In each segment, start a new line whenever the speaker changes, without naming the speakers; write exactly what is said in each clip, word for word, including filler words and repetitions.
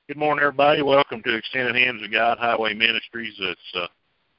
Good morning, everybody. Welcome to Extended Hands of God Highway Ministries. It's uh,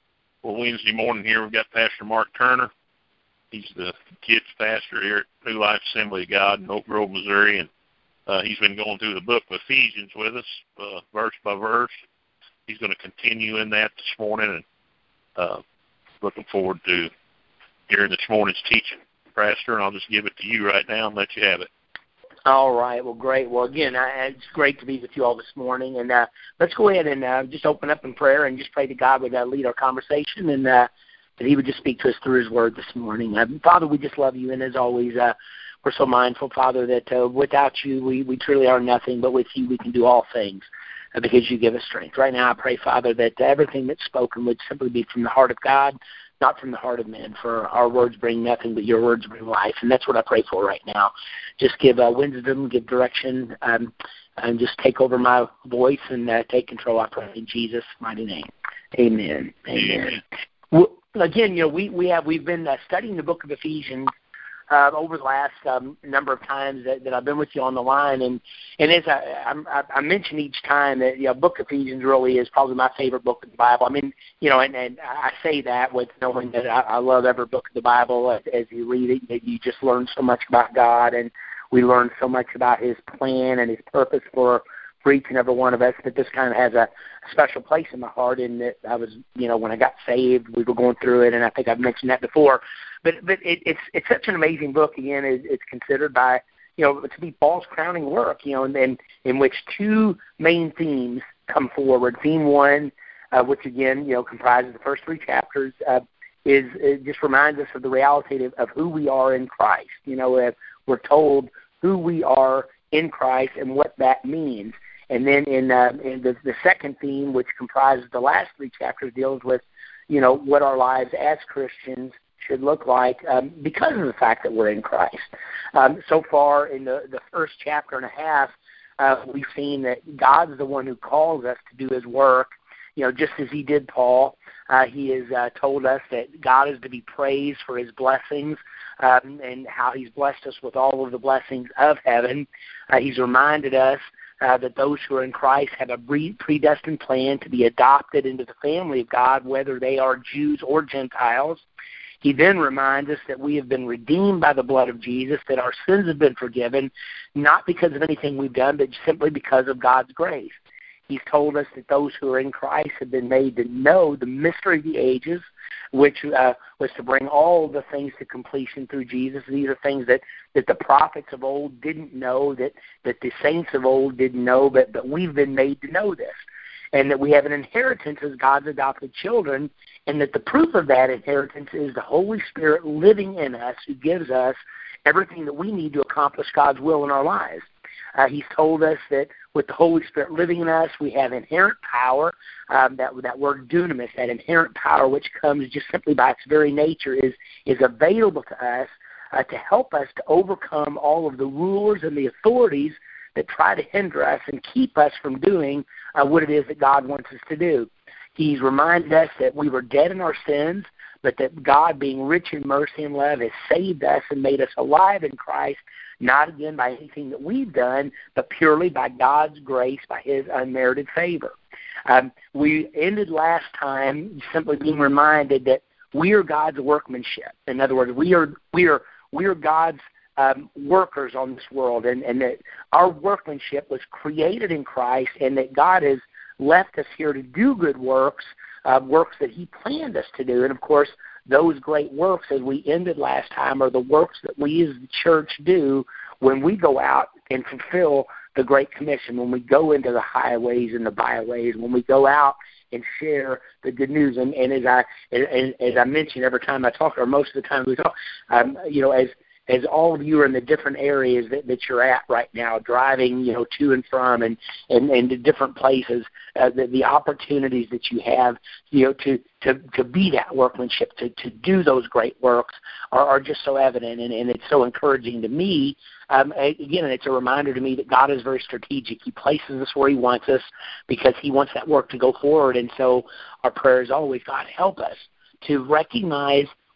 for Wednesday morning here. We've got Pastor Mark Turner. He's the kids pastor here at New Life Assembly of God in Oak Grove, Missouri, and uh, he's been going through the book of Ephesians with us, uh, verse by verse. He's going to continue in that this morning, and uh, looking forward to hearing this morning's teaching. Pastor, and I'll just give it to you right now and let you have it.
All right. Well, great. Well, again, I, it's great to be with you all this morning. And uh, let's go ahead and uh, just open up in prayer and just pray that God would uh, lead our conversation and uh, that he would just speak to us through his word this morning. Uh, Father, we just love you. And as always, uh, we're so mindful, Father, that uh, without you, we, we truly are nothing, but with you we can do all things uh, because you give us strength. Right now I pray, Father, that uh, everything that's spoken would simply be from the heart of God, not from the heart of men, for our words bring nothing, but your words bring life. And that's what I pray for right now. Just give uh, wisdom, give direction, um, and just take over my voice and uh, take control, I pray, in Jesus' mighty name. Amen. Amen. Amen. Well, again, you know, we, we have, we've been uh, studying the book of Ephesians Uh, over the last um, number of times that, that I've been with you on the line, and and as I, I, I mention each time that, you know, Book of Ephesians really is probably my favorite book of the Bible. I mean, you know, and, and I say that with knowing that I, I love every book of the Bible. As, as you read it, that you just learn so much about God, and we learn so much about His plan and His purpose for for each and every one of us. That this kind of has a special place in my heart. In that I was, you know, when I got saved, we were going through it, and I think I've mentioned that before. But but it, it's it's such an amazing book. Again, it, it's considered by, you know, to be Paul's crowning work. You know, and then in which two main themes come forward. Theme one, uh, which again, you know, comprises the first three chapters, uh, is it just reminds us of the reality of, of who we are in Christ. You know, uh, we're told who we are in Christ and what that means. And then in, uh, in the, the second theme, which comprises the last three chapters, deals with, you know, what our lives as Christians should look like um, because of the fact that we're in Christ. Um, so far in the, the first chapter and a half, uh, we've seen that God's the one who calls us to do his work, you know, just as he did Paul. Uh, he has uh, told us that God is to be praised for his blessings um, and how he's blessed us with all of the blessings of heaven. Uh, he's reminded us Uh, that those who are in Christ have a predestined plan to be adopted into the family of God, whether they are Jews or Gentiles. He then reminds us that we have been redeemed by the blood of Jesus, that our sins have been forgiven, not because of anything we've done, but simply because of God's grace. He's told us that those who are in Christ have been made to know the mystery of the ages, which uh, was to bring all the things to completion through Jesus. These are things that, that the prophets of old didn't know, that, that the saints of old didn't know, but, but we've been made to know this. And that we have an inheritance as God's adopted children, and that the proof of that inheritance is the Holy Spirit living in us, who gives us everything that we need to accomplish God's will in our lives. Uh, he's told us that with the Holy Spirit living in us, we have inherent power. Um, that that word dunamis, that inherent power, which comes just simply by its very nature, is is available to us uh, to help us to overcome all of the rulers and the authorities that try to hinder us and keep us from doing uh, what it is that God wants us to do. He's reminded us that we were dead in our sins, but that God, being rich in mercy and love, has saved us and made us alive in Christ, not again by anything that we've done, but purely by God's grace, by his unmerited favor. Um, we ended last time simply being reminded that we are God's workmanship. In other words, we are we are we are God's um, workers on this world, and, and that our workmanship was created in Christ, and that God has left us here to do good works, uh, works that he planned us to do. And of course, those great works, as we ended last time, are the works that we as the church do when we go out and fulfill the Great Commission, when we go into the highways and the byways, when we go out and share the good news. And, and as I as, as I mention every time I talk, or most of the time we talk, um, you know, as as all of you are in the different areas that, that you're at right now, driving, you know, to and from and, and, and to different places, uh, the, the opportunities that you have, you know, to, to, to be that workmanship, to, to do those great works are, are just so evident, and, and it's so encouraging to me. Um, again, it's a reminder to me that God is very strategic. He places us where he wants us because he wants that work to go forward. And so our prayer is always, God, help us to recognize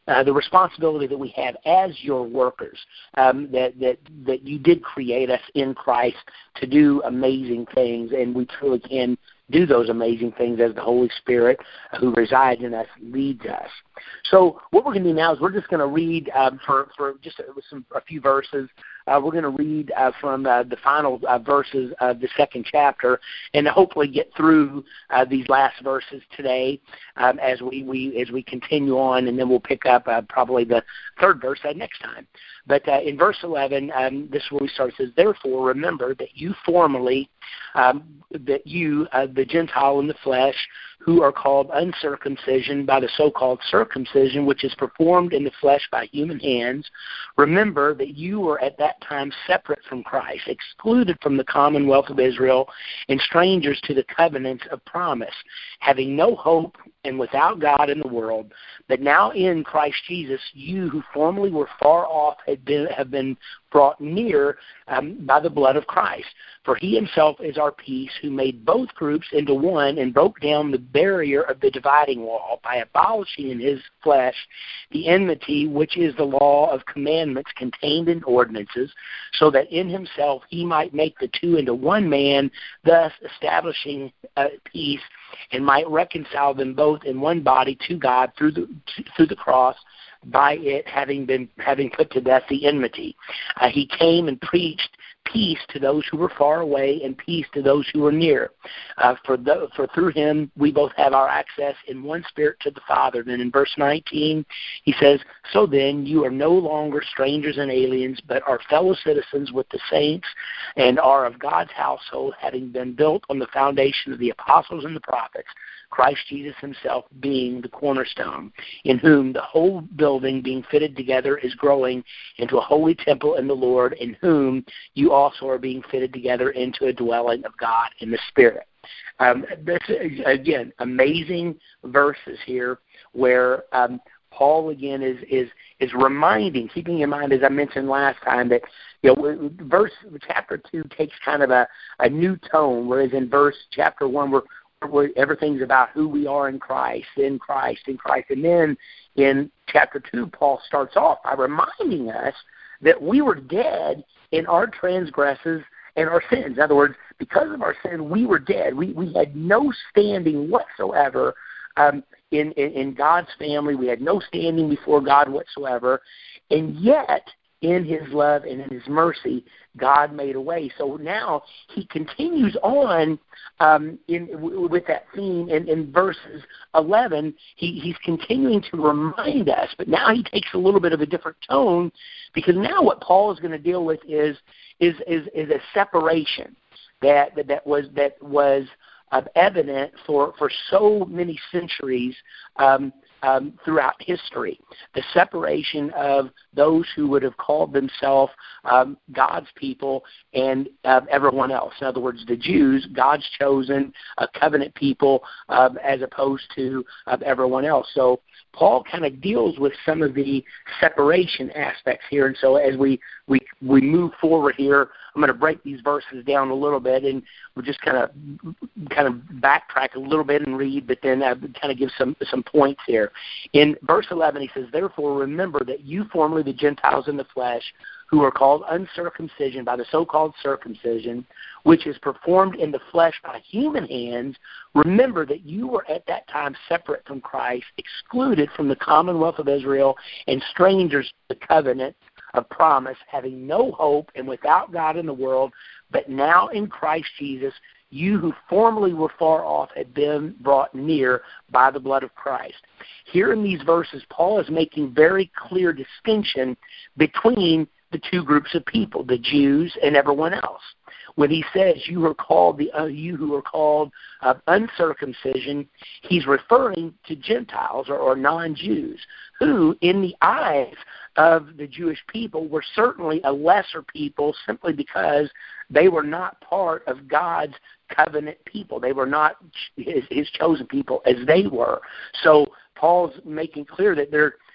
Uh, the responsibility that we have as your workers, um, that, that that you did create us in Christ to do amazing things, and we truly can do those amazing things as the Holy Spirit uh, who resides in us leads us. So what we're going to do now is we're just going to read um, for, for just a, some, a few verses. Uh, we're going to read uh, from uh, the final uh, verses of the second chapter and hopefully get through uh, these last verses today um, as we, we as we continue on, and then we'll pick up uh, probably the third verse uh, next time. But uh, in verse eleven, um, this is where we start. It says, "Therefore remember that you formerly, um, that you, uh, the Gentile in the flesh, who are called uncircumcision by the so-called circumcision, which is performed in the flesh by human hands, remember that you were at that time separate from Christ, excluded from the commonwealth of Israel, and strangers to the covenants of promise, having no hope and without God in the world. But now in Christ Jesus, you who formerly were far off had been, have been brought near um, by the blood of Christ. For he himself is our peace, who made both groups into one and broke down the barrier of the dividing wall by abolishing in his flesh the enmity, which is the law of commandments contained in ordinances, so that in himself he might make the two into one man, thus establishing uh, peace, and might reconcile them both in one body to God through the through the cross, by it having been having put to death the enmity. Uh, he came and preached peace to those who were far away and peace to those who were near. Uh, for, the, for through him we both have our access in one spirit to the Father. Then in verse nineteen he says, "So then you are no longer strangers and aliens, but are fellow citizens with the saints and are of God's household, having been built on the foundation of the apostles and the prophets, Christ Jesus himself being the cornerstone, in whom the whole building being fitted together is growing into a holy temple in the Lord, in whom you also are being fitted together into a dwelling of God in the Spirit." Um, this is, again, amazing verses here where um, Paul again is is is reminding, keeping in mind, as I mentioned last time, that you know verse chapter two takes kind of a, a new tone, whereas in verse chapter one we're where everything's about who we are in Christ, in Christ, in Christ. And then in chapter two, Paul starts off by reminding us that we were dead in our transgressions and our sins. In other words, because of our sin, we were dead. We we had no standing whatsoever um, in, in, in God's family. We had no standing before God whatsoever. And yet, in his love and in his mercy, God made a way. So now he continues on um, in w- with that theme in, in verses eleven. He, he's continuing to remind us, but now he takes a little bit of a different tone, because now what Paul is going to deal with is is is, is a separation that that, that was that was uh, evident for, for so many centuries. Um, Um, throughout history, the separation of those who would have called themselves um, God's people and uh, everyone else. In other words, the Jews, God's chosen, a covenant people, um, as opposed to uh, everyone else. So Paul kind of deals with some of the separation aspects here. And so as we, we, we move forward here, I'm going to break these verses down a little bit, and we'll just kind of kind of backtrack a little bit and read, but then uh, kind of give some some points here. In verse eleven, he says, "Therefore remember that you formerly the Gentiles in the flesh, who are called uncircumcision by the so-called circumcision, which is performed in the flesh by human hands, remember that you were at that time separate from Christ, excluded from the commonwealth of Israel, and strangers to the covenant of promise, having no hope and without God in the world. But now in Christ Jesus, you who formerly were far off have been brought near by the blood of Christ." Here in these verses, Paul is making very clear distinction between the two groups of people, the Jews and everyone else. When he says you are called the uh, you who are called uh, uncircumcision, he's referring to Gentiles or, or non-Jews, who, in the eyes of the Jewish people, were certainly a lesser people simply because they were not part of God's covenant people. They were not his, his chosen people as they were. So Paul's making clear that there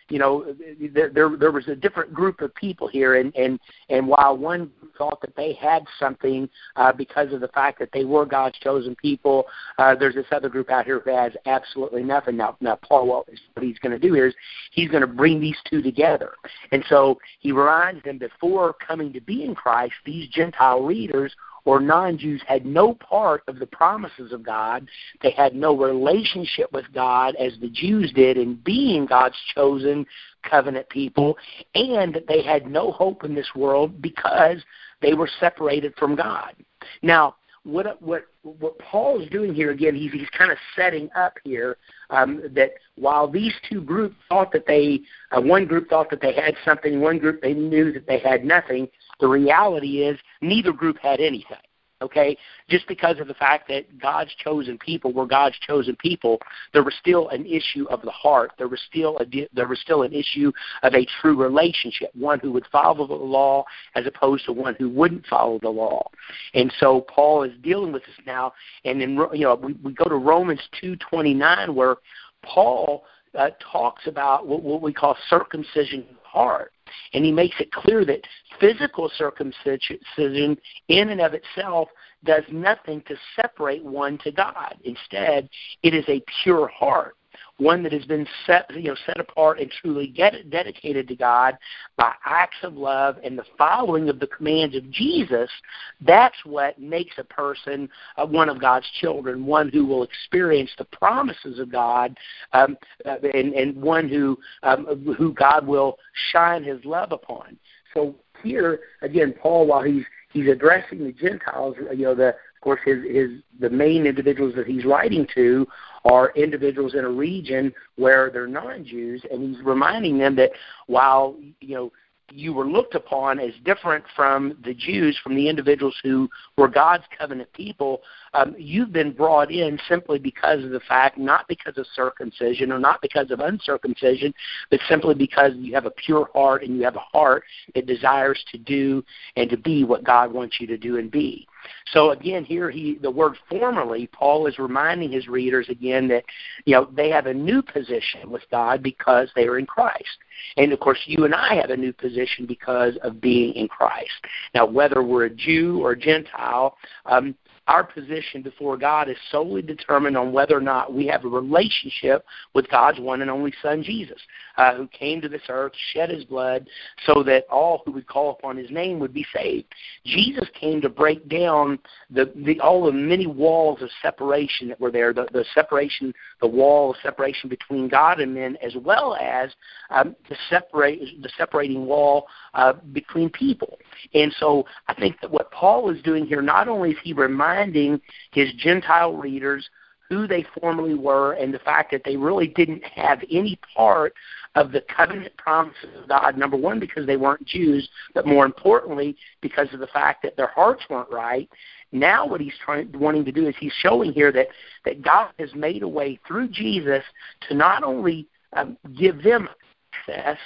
you know, there, there there was a different group of people here, and, and, and while one thought that they had something uh, because of the fact that they were God's chosen people, uh, there's this other group out here who has absolutely nothing. Now, now Paul, what he's going to do here is he's going to bring these two together. And so he reminds them before coming to be in Christ, these Gentile readers or non-Jews had no part of the promises of God. They had no relationship with God as the Jews did in being God's chosen covenant people, and they had no hope in this world because they were separated from God. Now, what what what Paul is doing here, again, he's, he's kind of setting up here um, that while these two groups thought that they, uh, one group thought that they had something, one group they knew that they had nothing, the reality is neither group had anything. Okay, just because of the fact that God's chosen people were God's chosen people, there was still an issue of the heart. There was still a there was still an issue of a true relationship, one who would follow the law as opposed to one who wouldn't follow the law. And so Paul is dealing with this now. And then you know we, we go to Romans two twenty-nine, where Paul uh, talks about what, what we call circumcision of the heart. And he makes it clear that physical circumcision in and of itself does nothing to separate one to God. Instead, it is a pure heart, one that has been set, you know, set apart and truly get, dedicated to God by acts of love and the following of the commands of Jesus. That's what makes a person uh, one of God's children, one who will experience the promises of God, um, uh, and, and one who um, who God will shine His love upon. So here again, Paul, while he's he's addressing the Gentiles, you know, the of course his his the main individuals that he's writing to are individuals in a region where they're non-Jews, and he's reminding them that while, you know, you were looked upon as different from the Jews, from the individuals who were God's covenant people, um, you've been brought in simply because of the fact, not because of circumcision or not because of uncircumcision, but simply because you have a pure heart and you have a heart that desires to do and to be what God wants you to do and be. So again, here he the word formerly, Paul is reminding his readers again that, you know, they have a new position with God because they are in Christ. And of course, you and I have a new position because of being in Christ. Now, whether we're a Jew or a Gentile, um, our position before God is solely determined on whether or not we have a relationship with God's one and only Son, Jesus, uh, who came to this earth, shed His blood, so that all who would call upon His name would be saved. Jesus came to break down the, the all the many walls of separation that were there, the, the separation, the wall of separation between God and men, as well as um, the separate the separating wall uh, between people. And so I think that what Paul is doing here, not only is he reminding his Gentile readers who they formerly were and the fact that they really didn't have any part of the covenant promises of God, number one, because they weren't Jews, but more importantly, because of the fact that their hearts weren't right. Now what he's trying, wanting to do is he's showing here that, that God has made a way through Jesus to not only um, give them access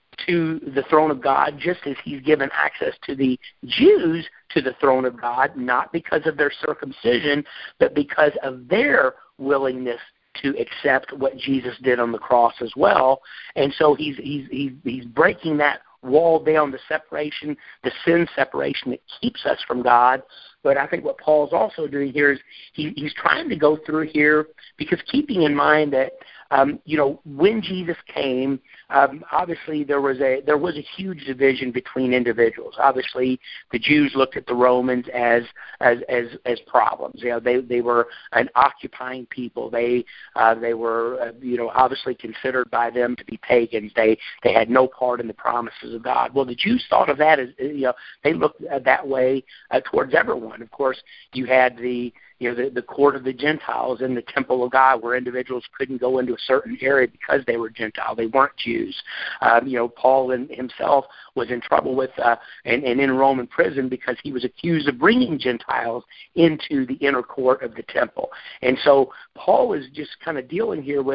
to the throne of God, just as He's given access to the Jews to the throne of God, not because of their circumcision, but because of their willingness to accept what Jesus did on the cross as well. And so he's he's he's, he's breaking that wall down, the separation, the sin separation that keeps us from God. But I think what Paul's also doing here is he, he's trying to go through here, because keeping in mind that Um, you know, when Jesus came, um, obviously there was a there was a huge division between individuals. Obviously, the Jews looked at the Romans as as as, as problems. You know, they they were an occupying people. They uh, they were uh, you know obviously considered by them to be pagans. They they had no part in the promises of God. Well, the Jews thought of that as, you know, they looked uh, that way uh, towards everyone. Of course, you had the you know, the, the court of the Gentiles in the temple of God, where individuals couldn't go into a certain area because they were Gentile. They weren't Jews. Um, you know, Paul in, himself was in trouble with uh, and, and in Roman prison because he was accused of bringing Gentiles into the inner court of the temple. And so Paul is just kind of dealing here with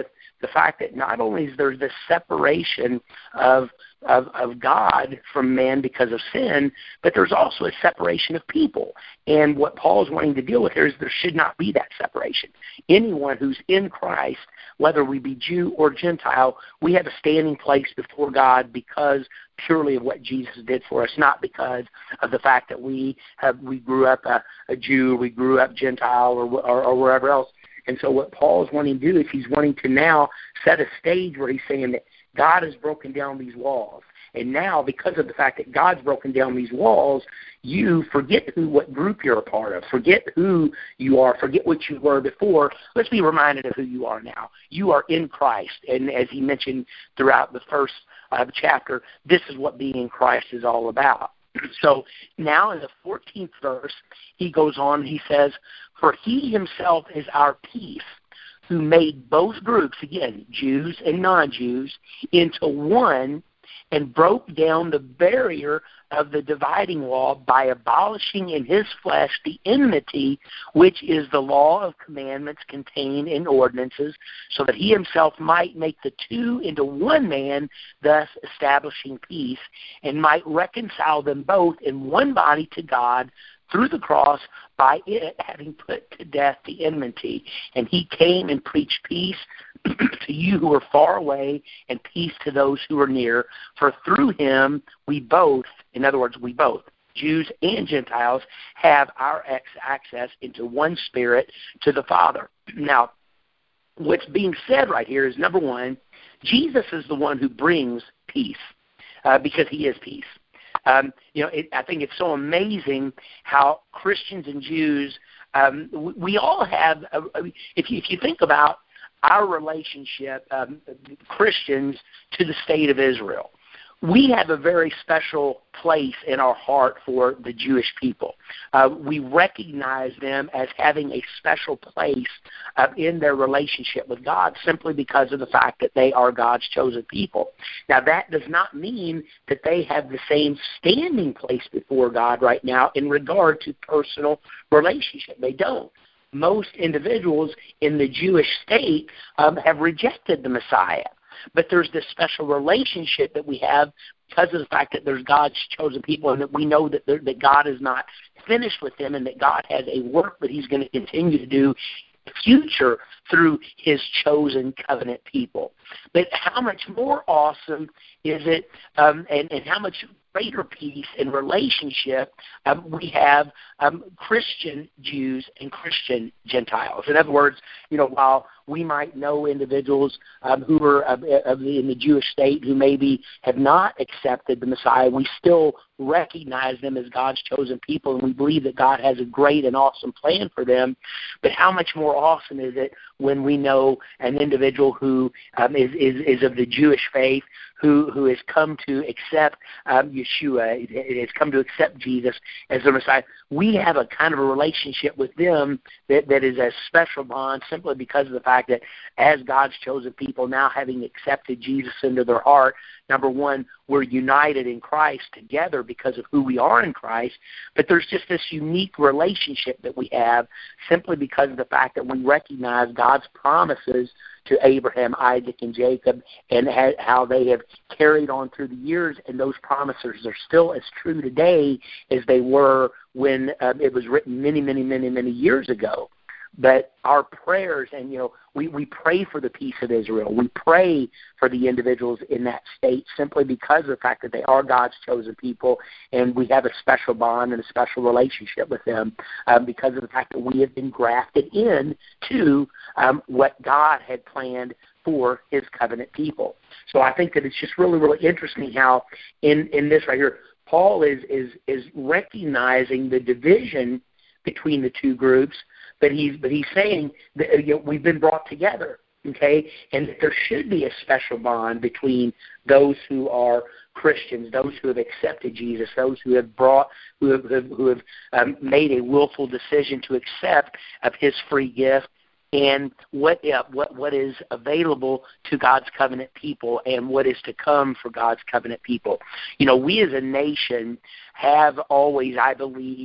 the fact that not only is there this separation of, of of God from man because of sin, but there's also a separation of people. And what Paul's wanting to deal with here is there should not be that separation. Anyone who's in Christ, whether we be Jew or Gentile, we have a standing place before God because purely of what Jesus did for us, not because of the fact that we have we grew up a, a Jew, we grew up Gentile, or, or, or wherever else. And so what Paul's wanting to do is he's wanting to now set a stage where he's saying that God has broken down these walls. And now, because of the fact that God's broken down these walls, you forget who, what group you're a part of. Forget who you are. Forget what you were before. Let's be reminded of who you are now. You are in Christ. And as he mentioned throughout the first uh, chapter, this is what being in Christ is all about. So now in the fourteenth verse, he goes on, he says, "For he himself is our peace, who made both groups," again, Jews and non-Jews, "into one, and broke down the barrier of the dividing wall by abolishing in his flesh the enmity, which is the law of commandments contained in ordinances, so that he himself might make the two into one man, thus establishing peace, and might reconcile them both in one body to God through the cross, by it having put to death the enmity. And he came and preached peace to you who are far away, and peace to those who are near. For through him we both," in other words, we both, Jews and Gentiles, "have our access into one Spirit to the Father." Now, what's being said right here is, number one, Jesus is the one who brings peace, uh, because he is peace. Um, you know, it, I think it's so amazing how Christians and Jews, um, we, we all have, a, a, if, you, if you think about our relationship, um, Christians to the state of Israel, we have a very special place in our heart for the Jewish people. Uh, we recognize them as having a special place uh, in their relationship with God simply because of the fact that they are God's chosen people. Now, that does not mean that they have the same standing place before God right now in regard to personal relationship. They don't. Most individuals in the Jewish state um, have rejected the Messiah. But there's this special relationship that we have because of the fact that there's God's chosen people, and that we know that that God is not finished with them, and that God has a work that he's going to continue to do in the future through his chosen covenant people. But how much more awesome is it, um, and, and how much greater peace and relationship um, we have um, Christian Jews and Christian Gentiles. In other words, you know, while we might know individuals um, who are of, of the, in the Jewish state who maybe have not accepted the Messiah, we still recognize them as God's chosen people, and we believe that God has a great and awesome plan for them. But how much more awesome is it when we know an individual who um, is, is, is of the Jewish faith, who, who has come to accept um, Yeshua, has come to accept Jesus as their Messiah. We have a kind of a relationship with them that, that is a special bond simply because of the fact that as God's chosen people, now having accepted Jesus into their heart, number one, we're united in Christ together because of who we are in Christ, but there's just this unique relationship that we have simply because of the fact that we recognize God's promises to Abraham, Isaac, and Jacob, and how they have carried on through the years, and those promises are still as true today as they were when um, it was written many, many, many, many years ago. But our prayers, and, you know, we, we pray for the peace of Israel. We pray for the individuals in that state simply because of the fact that they are God's chosen people, and we have a special bond and a special relationship with them um, because of the fact that we have been grafted in to um, what God had planned for his covenant people. So I think that it's just really, really interesting how in, in this right here, Paul is, is, is recognizing the division between the two groups, but he's but he's saying that, you know, we've been brought together, okay, and that there should be a special bond between those who are Christians, those who have accepted Jesus, those who have brought, who have who have um, made a willful decision to accept of his free gift, and what uh, what what is available to God's covenant people and what is to come for God's covenant people. You know, we as a nation have always, I believe,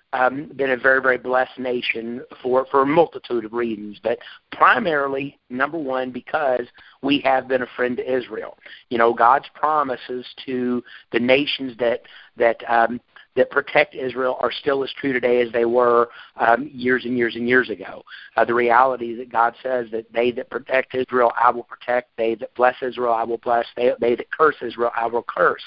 um, been a very, very blessed nation for, for a multitude of reasons, but primarily, number one, because we have been a friend to Israel. You know, God's promises to the nations that that um, that protect Israel are still as true today as they were um, years and years and years ago. Uh, the reality is that God says that they that protect Israel, I will protect. They that bless Israel, I will bless. They, they that curse Israel, I will curse.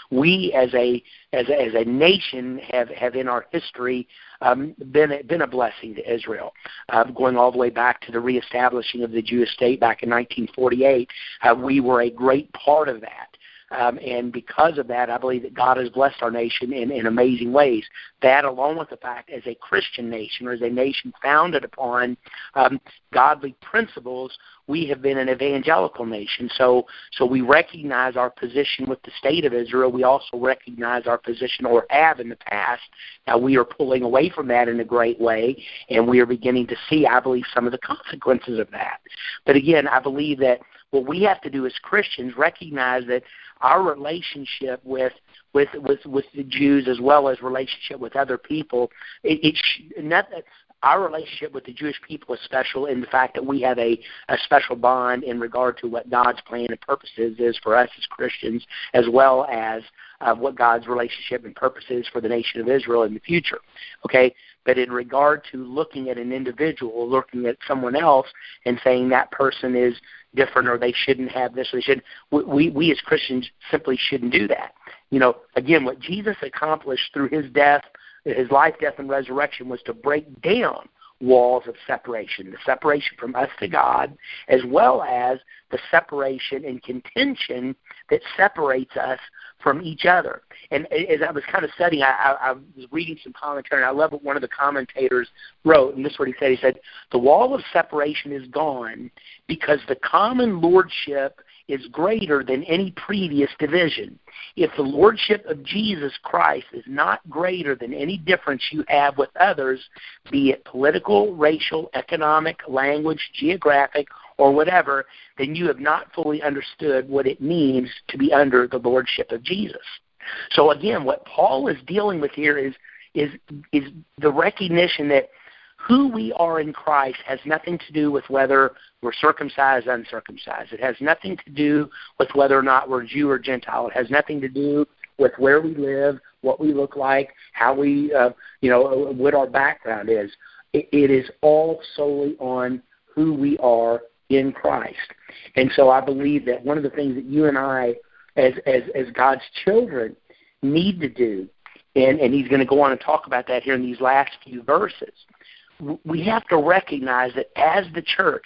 We as a as a, as a nation have, have in our history um, been a, been a blessing to Israel, uh, going all the way back to the reestablishing of the Jewish state back in nineteen forty-eight. Uh, we were a great part of that. Um, and because of that, I believe that God has blessed our nation in, in amazing ways. That, along with the fact, as a Christian nation, or as a nation founded upon um, godly principles, we have been an evangelical nation. So, so we recognize our position with the state of Israel. We also recognize our position, or have in the past. Now, we are pulling away from that in a great way, and we are beginning to see, I believe, some of the consequences of that. But again, I believe that what we have to do as Christians, recognize that our relationship with with with, with the Jews, as well as relationship with other people, it, it not, our relationship with the Jewish people is special in the fact that we have a, a special bond in regard to what God's plan and purposes is for us as Christians, as well as uh, what God's relationship and purpose is for the nation of Israel in the future. Okay, but in regard to looking at an individual, looking at someone else, and saying that person is different, or they shouldn't have this, or they should. We we as Christians simply shouldn't do that. You know, again, what Jesus accomplished through his death, his life, death, and resurrection was to break down walls of separation, the separation from us to God, as well as the separation and contention that separates us from each other. And as I was kind of studying, I, I, I was reading some commentary, and I love what one of the commentators wrote, and this is what he said. He said, the wall of separation is gone because the common lordship is greater than any previous division. If the lordship of Jesus Christ is not greater than any difference you have with others, be it political, racial, economic, language, geographic, or whatever, then you have not fully understood what it means to be under the lordship of Jesus. So again, what Paul is dealing with here is is is the recognition that who we are in Christ has nothing to do with whether we're circumcised or uncircumcised. It has nothing to do with whether or not we're Jew or Gentile. It has nothing to do with where we live, what we look like, how we, uh, you know, what our background is. It, it is all solely on who we are in Christ. And so I believe that one of the things that you and I, as as, as God's children, need to do, and, and he's going to go on and talk about that here in these last few verses, we have to recognize that as the church,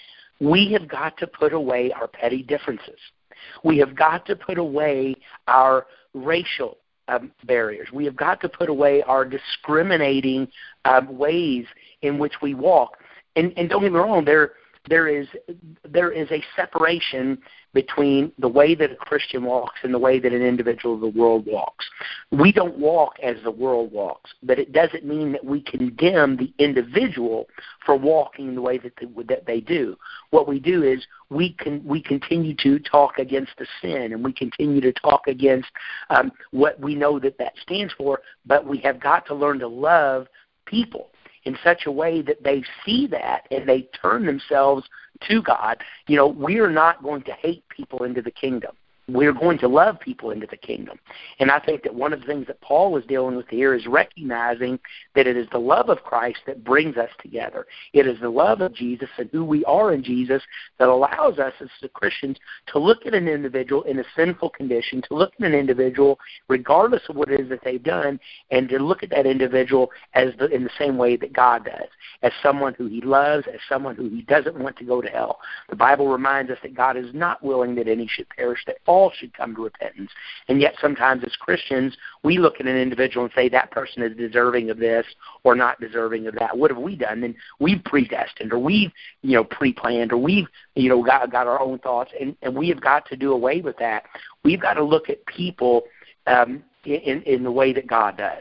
we have got to put away our petty differences. We have got to put away our racial um, barriers. We have got to put away our discriminating um, ways in which we walk. And, and don't get me wrong, there there is there is a separation between the way that a Christian walks and the way that an individual of the world walks. We don't walk as the world walks, but it doesn't mean that we condemn the individual for walking the way that they, that they do. What we do is we can we continue to talk against the sin, and we continue to talk against um, what we know that that stands for, but we have got to learn to love people in such a way that they see that and they turn themselves to God. You know, we are not going to hate people into the kingdom. We're going to love people into the kingdom. And I think that one of the things that Paul is dealing with here is recognizing that it is the love of Christ that brings us together. It is the love of Jesus and who we are in Jesus that allows us as the Christians to look at an individual in a sinful condition, to look at an individual regardless of what it is that they've done, and to look at that individual as the, in the same way that God does, as someone who he loves, as someone who he doesn't want to go to hell. The Bible reminds us that God is not willing that any should perish, that all all should come to repentance. And yet sometimes as Christians, we look at an individual and say that person is deserving of this or not deserving of that. What have we done? And we've predestined, or we've, you know, pre-planned, or we've, you know, got, got our own thoughts, and, and we have got to do away with that. We've got to look at people um, in, in the way that God does.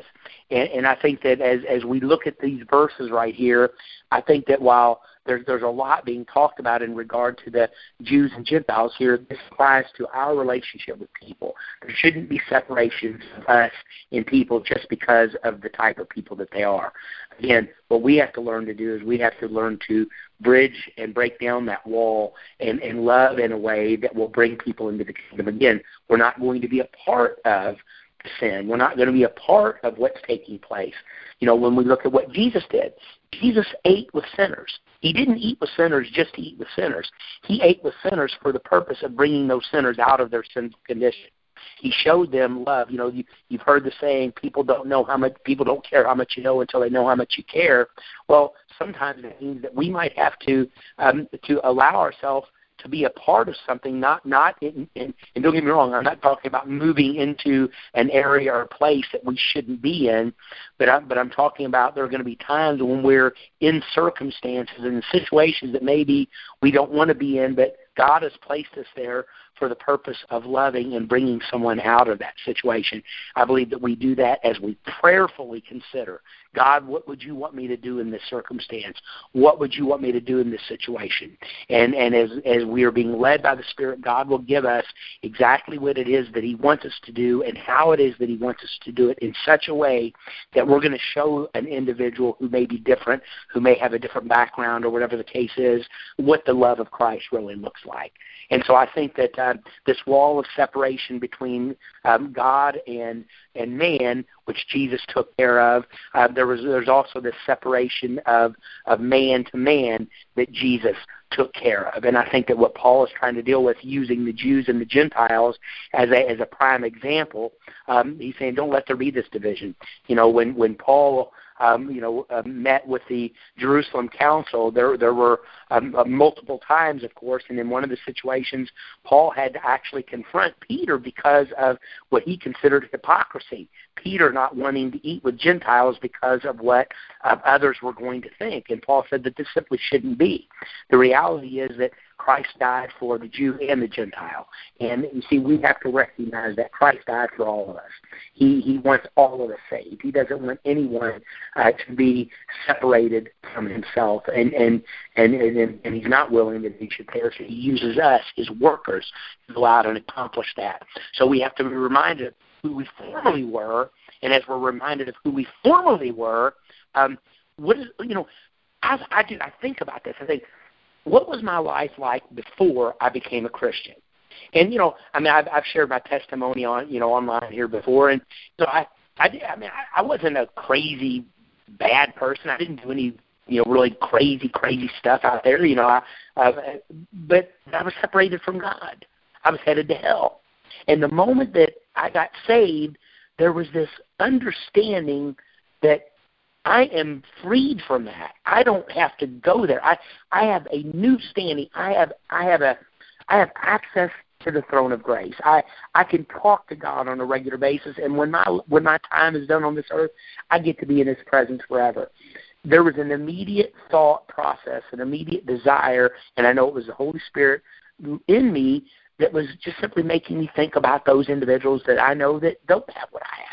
And, and I think that as, as we look at these verses right here, I think that while there's, there's a lot being talked about in regard to the Jews and Gentiles here, this applies to our relationship with people. There shouldn't be separations of us and people just because of the type of people that they are. Again, what we have to learn to do is we have to learn to bridge and break down that wall and, and love in a way that will bring people into the kingdom. Again, we're not going to be a part of sin. We're not going to be a part of what's taking place. You know, when we look at what Jesus did, Jesus ate with sinners. He didn't eat with sinners just to eat with sinners. He ate with sinners for the purpose of bringing those sinners out of their sinful condition. He showed them love. You know, you, you've heard the saying, people don't know how much, people don't care how much you know until they know how much you care. Well, sometimes it means that we might have to um, to allow ourselves to be a part of something, not not in, in, and don't get me wrong, I'm not talking about moving into an area or a place that we shouldn't be in, but I'm, but I'm talking about there are going to be times when we're in circumstances and situations that maybe we don't want to be in, but God has placed us there for the purpose of loving and bringing someone out of that situation. I believe that we do that as we prayerfully consider, God, what would you want me to do in this circumstance? What would you want me to do in this situation? And and as, as we are being led by the Spirit, God will give us exactly what it is that he wants us to do and how it is that he wants us to do it in such a way that we're going to show an individual who may be different, who may have a different background or whatever the case is, what the love of Christ really looks like. And so I think that uh, this wall of separation between um, God and and man, which Jesus took care of, uh, there was there's also this separation of, of man to man that Jesus took care of. And I think that what Paul is trying to deal with, using the Jews and the Gentiles as a as a prime example, um, he's saying don't let there be this division. You know, when when Paul Um, you know, uh, met with the Jerusalem Council, there there were um, uh, multiple times, of course, and in one of the situations, Paul had to actually confront Peter because of what he considered hypocrisy. Peter not wanting to eat with Gentiles because of what uh, others were going to think. And Paul said that this simply shouldn't be. The reality is that Christ died for the Jew and the Gentile. And you see, we have to recognize that Christ died for all of us. He he wants all of us saved. He doesn't want anyone uh, to be separated from himself, and and, and and and he's not willing that he should perish. He uses us, his workers, to go out and accomplish that. So we have to be reminded of who we formerly were, and as we're reminded of who we formerly were, um, what is, you know, as I do, I think about this. I think, what was my life like before I became a Christian? And, you know, I mean, I've, I've shared my testimony on, you know, online here before. And so I, I, did, I mean, I, I wasn't a crazy bad person. I didn't do any, you know, really crazy, crazy stuff out there, you know. I, uh, but I was separated from God. I was headed to hell. And the moment that I got saved, there was this understanding that I am freed from that. I don't have to go there. I, I have a new standing. I have I have a I have access to the throne of grace. I, I can talk to God on a regular basis, and when my when my time is done on this earth, I get to be in his presence forever. There was an immediate thought process, an immediate desire, and I know it was the Holy Spirit in me that was just simply making me think about those individuals that I know that don't have what I have.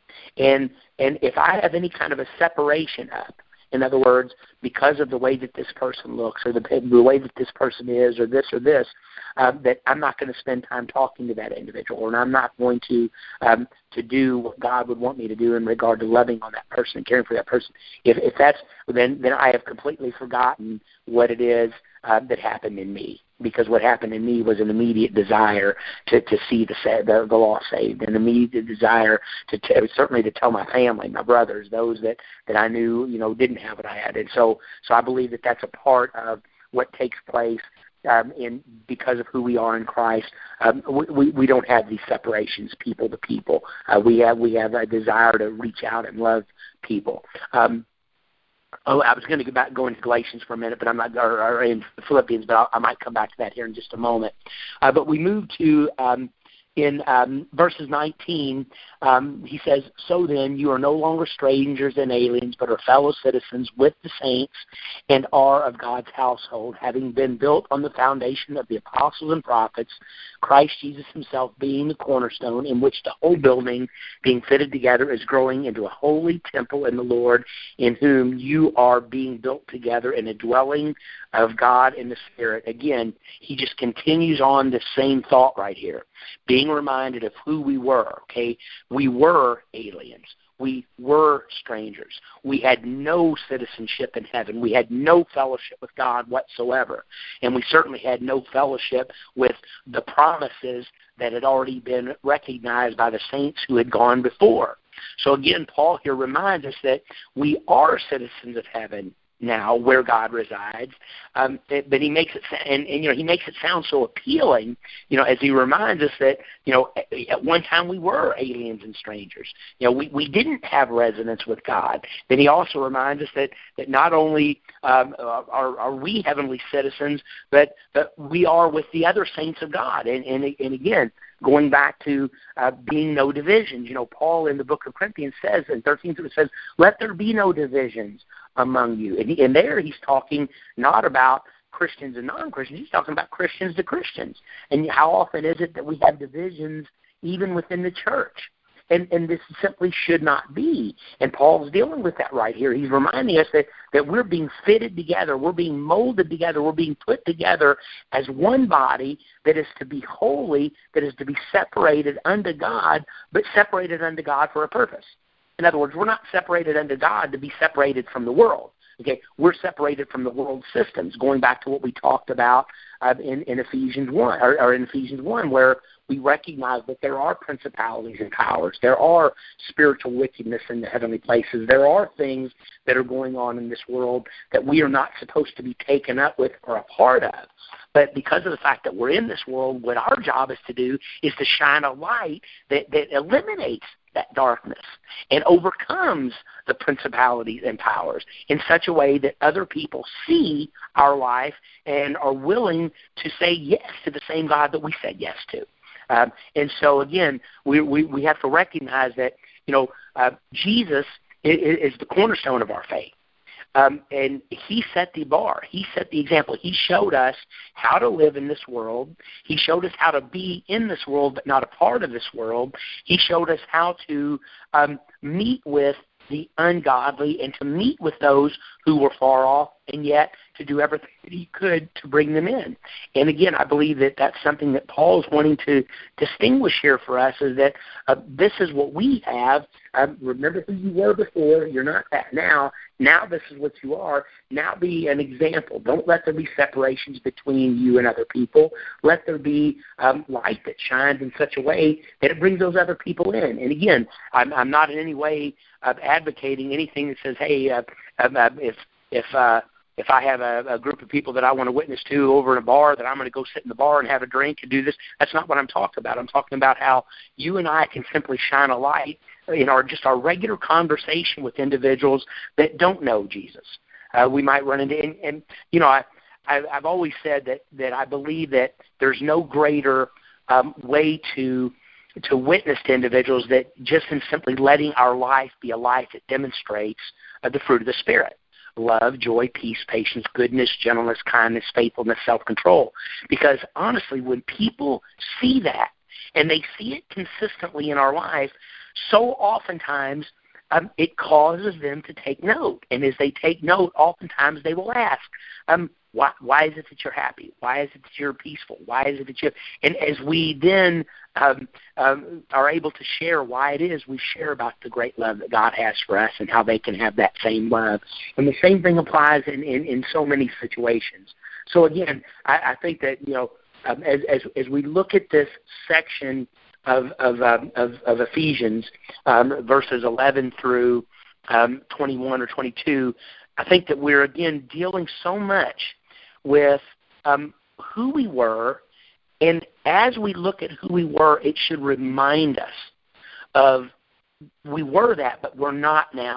And and if I have any kind of a separation up, in other words, because of the way that this person looks or the, the way that this person is or this or this, uh, that I'm not going to spend time talking to that individual, and I'm not going to um, to do what God would want me to do in regard to loving on that person and caring for that person. If, if that's then then I have completely forgotten what it is uh, that happened in me. Because what happened in me was an immediate desire to, to see the, the the lost saved, an immediate desire to t- certainly to tell my family, my brothers, those that, that I knew, you know, didn't have what I had. And so, so I believe that that's a part of what takes place um, in because of who we are in Christ. Um, we, we we don't have these separations, people to people. Uh, we have we have a desire to reach out and love people. Um, Oh, I was going to go back go into Galatians for a minute, but I'm not, or, or in Philippians, but I'll, I might come back to that here in just a moment. Uh, but we move to um, in um, verses nineteen, um, he says, "So then you are no longer strangers and aliens, but are fellow citizens with the saints and are of God's household, having been built on the foundation of the apostles and prophets, Christ Jesus himself being the cornerstone, in which the whole building, being fitted together, is growing into a holy temple in the Lord, in whom you are being built together in a dwelling of God in the Spirit." Again, he just continues on the same thought right here, being reminded of who we were, okay? We were aliens. We were strangers. We had no citizenship in heaven. We had no fellowship with God whatsoever. And we certainly had no fellowship with the promises that had already been recognized by the saints who had gone before. So again, Paul here reminds us that we are citizens of heaven now, where God resides, um, but he makes it, and, and you know, he makes it sound so appealing, you know, as he reminds us that, you know, at one time we were aliens and strangers. You know, we, we didn't have residence with God. Then he also reminds us that, that not only um, are, are we heavenly citizens, but, but we are with the other saints of God. And, and, and again, going back to uh, being no divisions, you know, Paul in the book of Corinthians says, in thirteen, it says, "Let there be no divisions among you." And, he, and there he's talking not about Christians and non-Christians. He's talking about Christians to Christians. And how often is it that we have divisions even within the church? And, and this simply should not be. And Paul's dealing with that right here. He's reminding us that, that we're being fitted together. We're being molded together. We're being put together as one body that is to be holy, that is to be separated unto God, but separated unto God for a purpose. In other words, we're not separated unto God to be separated from the world. Okay, we're separated from the world systems, going back to what we talked about uh, in, in Ephesians one, or, or in Ephesians one, where we recognize that there are principalities and powers. There are spiritual wickedness in the heavenly places. There are things that are going on in this world that we are not supposed to be taken up with or a part of. But because of the fact that we're in this world, what our job is to do is to shine a light that, that eliminates that darkness and overcomes the principalities and powers in such a way that other people see our life and are willing to say yes to the same God that we said yes to. Um, and so, again, we, we, we have to recognize that, you know, uh, Jesus is, is the cornerstone of our faith. Um, and he set the bar. He set the example. He showed us how to live in this world. He showed us how to be in this world but not a part of this world. He showed us how to um, meet with the ungodly and to meet with those who were far off, and yet to do everything that he could to bring them in. And again, I believe that that's something that Paul's wanting to distinguish here for us, is that uh, this is what we have. Um, remember who you were before. You're not that now. Now this is what you are. Now be an example. Don't let there be separations between you and other people. Let there be um, light that shines in such a way that it brings those other people in. And again, I'm, I'm not in any way uh, advocating anything that says, hey, uh, um, uh, if if uh, if I have a, a group of people that I want to witness to over in a bar, that I'm going to go sit in the bar and have a drink and do this. That's not what I'm talking about. I'm talking about how you and I can simply shine a light in our just our regular conversation with individuals that don't know Jesus. Uh, we might run into, and, and you know, I, I, I've always said that, that I believe that there's no greater um, way to to witness to individuals that just in simply letting our life be a life that demonstrates uh, the fruit of the Spirit. Love, joy, peace, patience, goodness, gentleness, kindness, faithfulness, self-control. Because honestly, when people see that and they see it consistently in our life, so oftentimes um, it causes them to take note. And as they take note, oftentimes they will ask, um, why, why is it that you're happy? Why is it that you're peaceful? Why is it that you – and as we then um, um, are able to share why it is, we share about the great love that God has for us and how they can have that same love. And the same thing applies in, in, in so many situations. So, again, I, I think that, you know, um, as, as as we look at this section of of, um, of, of Ephesians, um, verses eleven through um, twenty-one or twenty-two, I think that we're, again, dealing so much with um, who we were, and as we look at who we were, it should remind us of we were that, but we're not now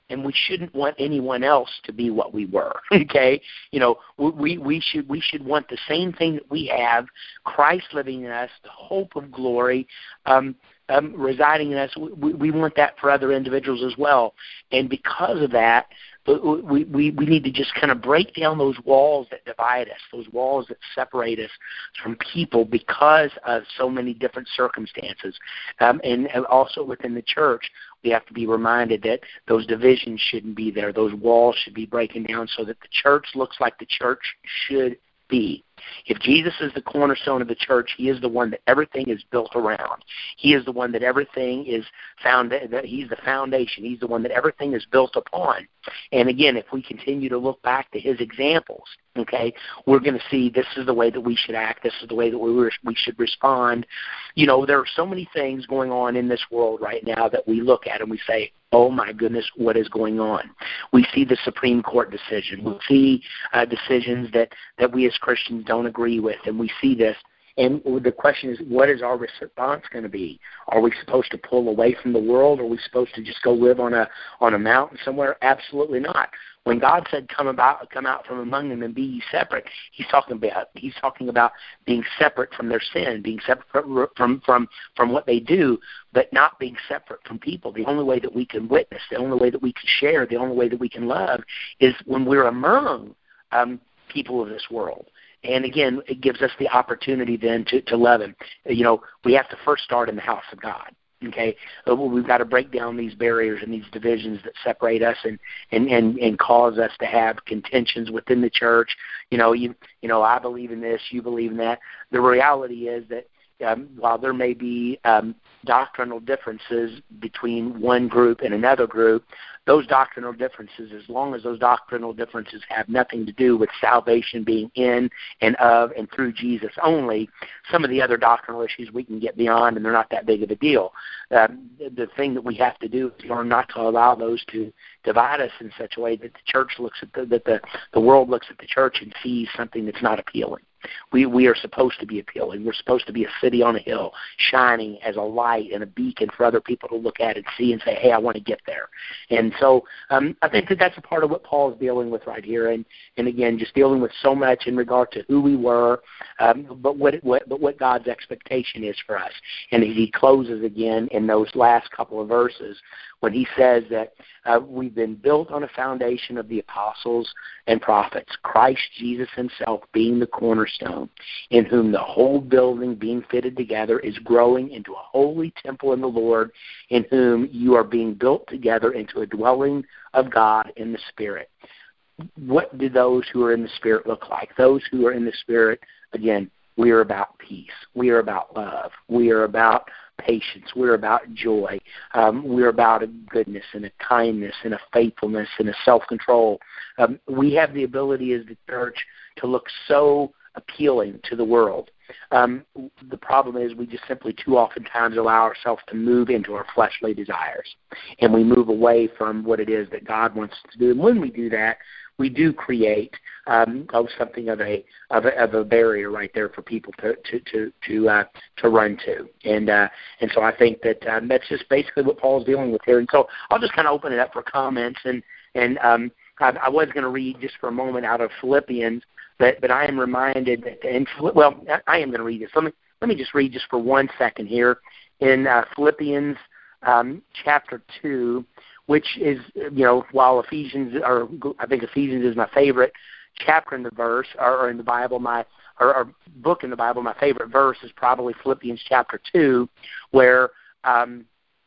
and we shouldn't want anyone else to be what we were. Okay, you know, we we should we should want the same thing that we have, Christ living in us, the hope of glory, um, um, residing in us. We, we want that for other individuals as well, and because of that, we, we, we need to just kind of break down those walls that divide us, those walls that separate us from people because of so many different circumstances. Um, and also within the church, we have to be reminded that those divisions shouldn't be there. Those walls should be breaking down so that the church looks like the church should be. If Jesus is the cornerstone of the church, he is the one that everything is built around. He is the one that everything is found, that he's the foundation. He's the one that everything is built upon. And again, if we continue to look back to his examples, okay, we're going to see this is the way that we should act. This is the way that we we should respond. You know, there are so many things going on in this world right now that we look at and we say, oh my goodness, what is going on? We see the Supreme Court decision. We see uh, decisions that, that we as Christians don't agree with, and we see this. And the question is, what is our response going to be? Are we supposed to pull away from the world? Are we supposed to just go live on a on a mountain somewhere? Absolutely not. When God said, "Come about, come out from among them and be ye separate," He's talking about He's talking about being separate from their sin, being separate from from from, from what they do, but not being separate from people. The only way that we can witness, the only way that we can share, the only way that we can love is when we're among um, people of this world. And again, it gives us the opportunity then to, to love him. You know, we have to first start in the house of God. Okay, we've got to break down these barriers and these divisions that separate us and, and, and, and cause us to have contentions within the church. You know, you you know, I believe in this, you believe in that. The reality is that um, while there may be um, doctrinal differences between one group and another group, those doctrinal differences, as long as those doctrinal differences have nothing to do with salvation being in and of and through Jesus only, some of the other doctrinal issues we can get beyond, and they're not that big of a deal. Uh, the thing that we have to do is learn not to allow those to divide us in such a way that the church looks at the, that the, the world looks at the church and sees something that's not appealing. We we are supposed to be appealing. We're supposed to be a city on a hill, shining as a light and a beacon for other people to look at and see and say, hey, I want to get there. And so um, I think that that's a part of what Paul is dealing with right here. And, and again, just dealing with so much in regard to who we were, um, but what, what but what God's expectation is for us. And he closes again in those last couple of verses when he says that uh, we've been built on a foundation of the apostles and prophets, Christ Jesus himself being the cornerstone, in whom the whole building being fitted together is growing into a holy temple in the Lord, in whom you are being built together into a dwelling of God in the Spirit. What do those who are in the Spirit look like? Those who are in the Spirit, again, we are about peace. We are about love. We are about patience. We're about joy. Um, we're about a goodness and a kindness and a faithfulness and a self-control. Um, we have the ability as the church to look so appealing to the world. Um, the problem is we just simply too often times allow ourselves to move into our fleshly desires, and we move away from what it is that God wants us to do. And when we do that, we do create um, oh, something of a, of a of a barrier right there for people to to to to, uh, to run to, and uh, and so I think that um, that's just basically what Paul's dealing with here. And so I'll just kind of open it up for comments, and and um, I, I was going to read just for a moment out of Philippians, but but I am reminded that in well I am going to read this. Let me let me just read just for one second here in uh, Philippians um, chapter two. Which is, you know, while Ephesians, or I think Ephesians is my favorite chapter in the verse, or, or in the Bible, my or, or book in the Bible, my favorite verse is probably Philippians chapter two, where, um,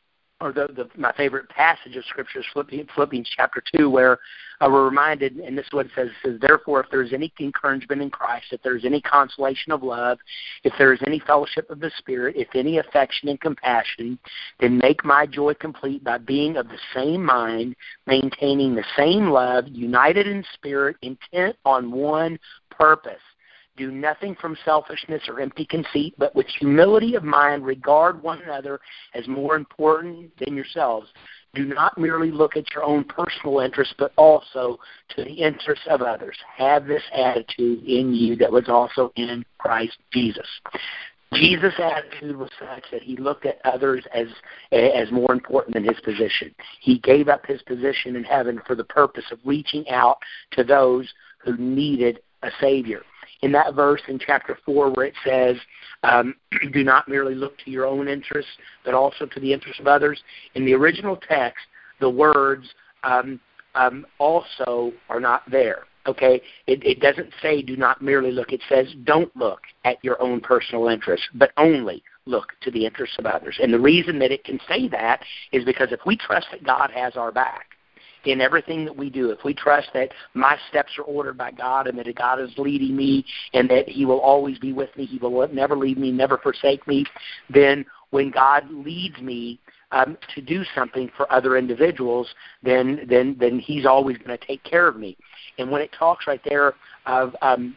or the, the my favorite passage of Scripture is Philippians, Philippians chapter two, where uh, we're reminded, and this is what it says, it says, therefore, if there's any encouragement in Christ, if there's any consolation of love, if there's any fellowship of the Spirit, if any affection and compassion, then make my joy complete by being of the same mind, maintaining the same love, united in spirit, intent on one purpose. Do nothing from selfishness or empty conceit, but with humility of mind regard one another as more important than yourselves. Do not merely look at your own personal interests, but also to the interests of others. Have this attitude in you that was also in Christ Jesus. Jesus' attitude was such that he looked at others as as more important than his position. He gave up his position in heaven for the purpose of reaching out to those who needed a Savior. In that verse in chapter four where it says, um, do not merely look to your own interests, but also to the interests of others, in the original text, the words um, um, also are not there. Okay, it, it doesn't say do not merely look. It says don't look at your own personal interests, but only look to the interests of others. And the reason that it can say that is because if we trust that God has our back in everything that we do, if we trust that my steps are ordered by God and that God is leading me and that he will always be with me, he will never leave me, never forsake me, then when God leads me um, to do something for other individuals, then then then he's always going to take care of me. And when it talks right there of, um,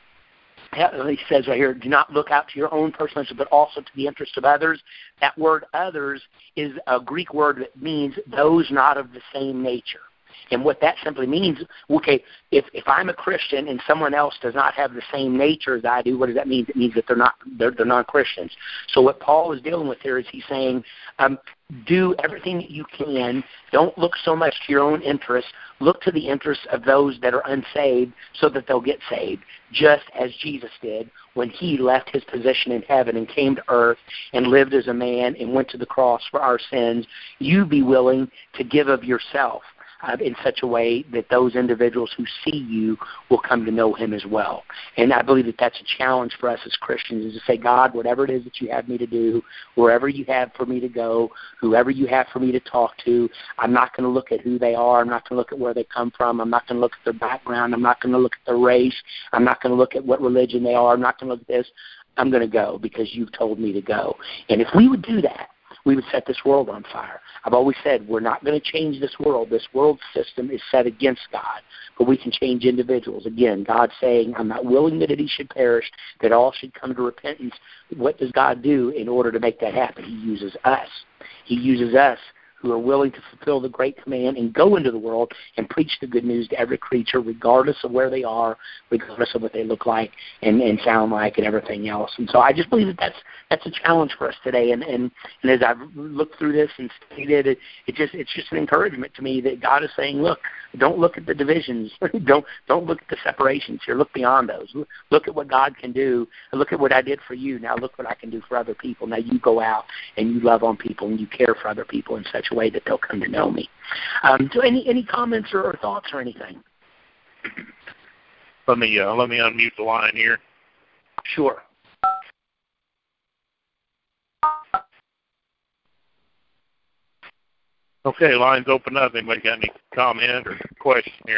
he says right here, do not look out to your own personal interest, but also to the interest of others. That word others is a Greek word that means those not of the same nature. And what that simply means, okay, if, if I'm a Christian and someone else does not have the same nature as I do, what does that mean? It means that they're not they're, they're non-Christians. So what Paul is dealing with here is he's saying, um, do everything that you can. Don't look so much to your own interests. Look to the interests of those that are unsaved so that they'll get saved, just as Jesus did when he left his position in heaven and came to earth and lived as a man and went to the cross for our sins. You be willing to give of yourself Uh, in such a way that those individuals who see you will come to know him as well. And I believe that that's a challenge for us as Christians, is to say, God, whatever it is that you have me to do, wherever you have for me to go, whoever you have for me to talk to, I'm not going to look at who they are. I'm not going to look at where they come from. I'm not going to look at their background. I'm not going to look at their race. I'm not going to look at what religion they are. I'm not going to look at this. I'm going to go because you've told me to go. And if we would do that, we would set this world on fire. I've always said we're not going to change this world. This world system is set against God, but we can change individuals. Again, God saying, I'm not willing that any should perish, that all should come to repentance. What does God do in order to make that happen? He uses us. He uses us who are willing to fulfill the great command and go into the world and preach the good news to every creature, regardless of where they are, regardless of what they look like and, and sound like and everything else. And so I just believe that that's, that's a challenge for us today. And, and, and as I've looked through this and studied it, it just, it's just an encouragement to me that God is saying, look, don't look at the divisions. don't, don't look at the separations here. Look beyond those. Look at what God can do. Look at what I did for you. Now look what I can do for other people. Now you go out and you love on people and you care for other people in such a way that they'll come to know me. Um, so any any comments or, or thoughts or anything?
Let me uh, let me unmute the line here.
Sure.
Okay, line's open up. Anybody got any comment or question here?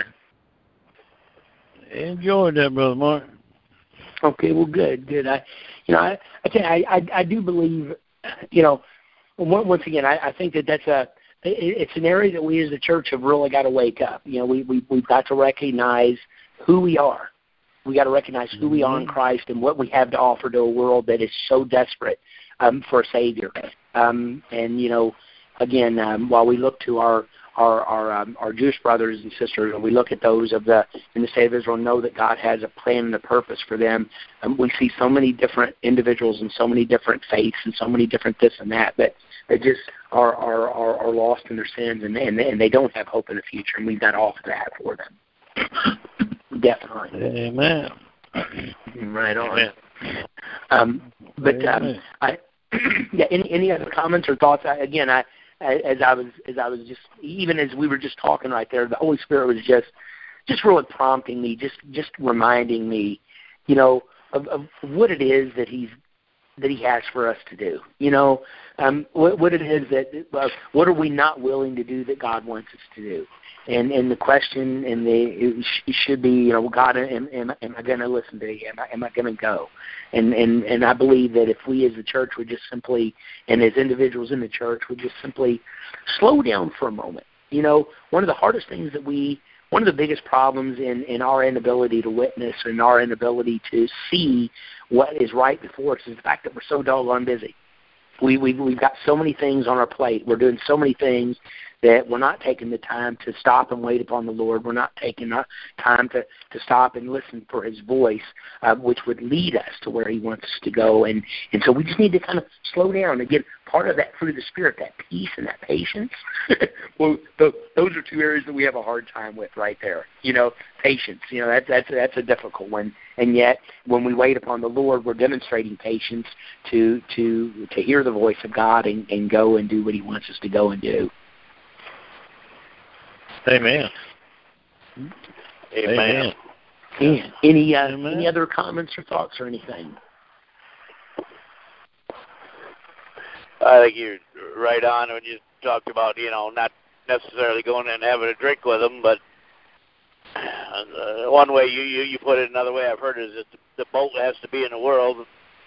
Enjoyed that, Brother Mark.
Okay, well, good, good. I, you know, I, I, tell you, I, I, I do believe, you know, once again, I, I think that that's a, it's an area that we as a church have really got to wake up. You know, we, we, we've got to recognize who we are. We got to recognize who we are in Christ and what we have to offer to a world that is so desperate um, for a Savior. Um, and, you know, again, um, while we look to our our our, um, our Jewish brothers and sisters, and we look at those of the in the state of Israel, know that God has a plan and a purpose for them. Um, we see so many different individuals and so many different faiths and so many different this and that that they just are are, are, are lost in their sins and, and and they don't have hope in the future, and we've got to offer that for them. Definitely.
Amen.
Right on.
Amen.
Um, but um, I, yeah. Any any other comments or thoughts? I, again, I. As I was, as I was just, even as we were just talking right there, the Holy Spirit was just, just really prompting me, just, just reminding me, you know, of, of what it is that He's, that He has for us to do. You know, um, what, what it is that, uh, what are we not willing to do that God wants us to do? And and the question and the it, sh- it should be, you know, God, am, am, am I going to listen to you? Am I, am I going to go? And, and and I believe that if we as a church would just simply, and as individuals in the church, would just simply slow down for a moment. You know, one of the hardest things that we, one of the biggest problems in, in our inability to witness and our inability to see what is right before us is the fact that we're so doggone busy. We, we, we've got so many things on our plate. We're doing so many things that we're not taking the time to stop and wait upon the Lord. We're not taking the time to, to stop and listen for his voice, uh, which would lead us to where he wants us to go. And, and so we just need to kind of slow down. Again, part of that fruit of the Spirit, that peace and that patience, well, th- those are two areas that we have a hard time with right there. You know, patience, you know, that's, that's, that's a difficult one. And yet, when we wait upon the Lord, we're demonstrating patience to to to hear the voice of God and, and go and do what he wants us to go and do.
Amen.
Amen.
Amen. Any, uh,
Amen.
any other comments or thoughts or anything?
I think you're right on when you talked about, you know, not necessarily going and having a drink with them, but uh, one way you, you, you put it, another way I've heard it is that the, the boat has to be in the world,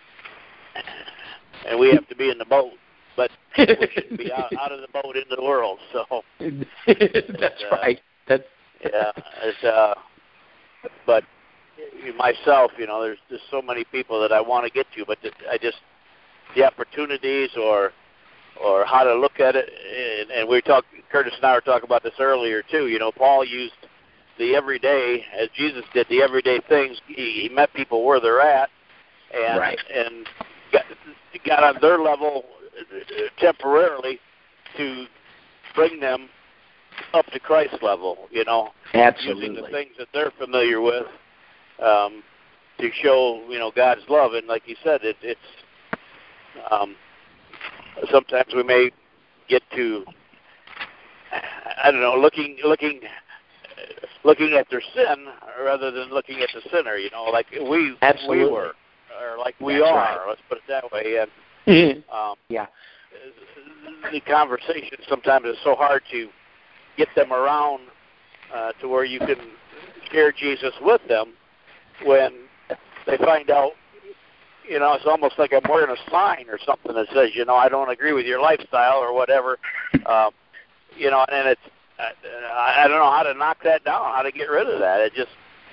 and we have to be in the boat, but we should be out, out of the boat into the world. So
that's uh, right. That's
yeah. It's uh, but myself, you know, there's just so many people that I want to get to, but I just the opportunities or or how to look at it, and, and we talked. Curtis and I were talking about this earlier too. You know, Paul used the everyday, as Jesus did, the everyday things. He, he met people where they're at, and
right.
and got, got on their level temporarily to bring them up to Christ's level. You know,
Absolutely.
using the things that they're familiar with um, to show, you know, God's love. And like you said, it, it's um, sometimes we may get to, I don't know, looking looking. looking at their sin rather than looking at the sinner, you know, like we
Absolutely.
we were, or like we
That's
are.
right.
Let's put it that way. And um,
yeah,
the conversation sometimes is so hard to get them around uh, to where you can share Jesus with them when they find out. You know, it's almost like I'm wearing a sign or something that says, you know, I don't agree with your lifestyle or whatever. um, you know, and it's. I don't know how to knock that down, how to get rid of that. It just,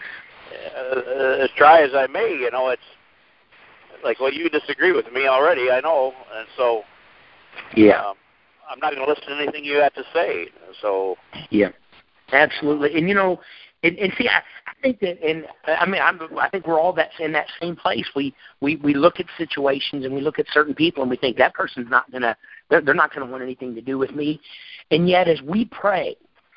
uh, as try as I may, you know, it's like, well, you disagree with me already, I know, and so
yeah,
um, I'm not going to listen to anything you have to say. So
yeah, absolutely. And you know, and, and see, I, I think that, and I mean, I'm, I think we're all that in that same place. We we we look at situations and we look at certain people and we think that person's not going to, they're, they're not going to want anything to do with me. And yet, as we pray,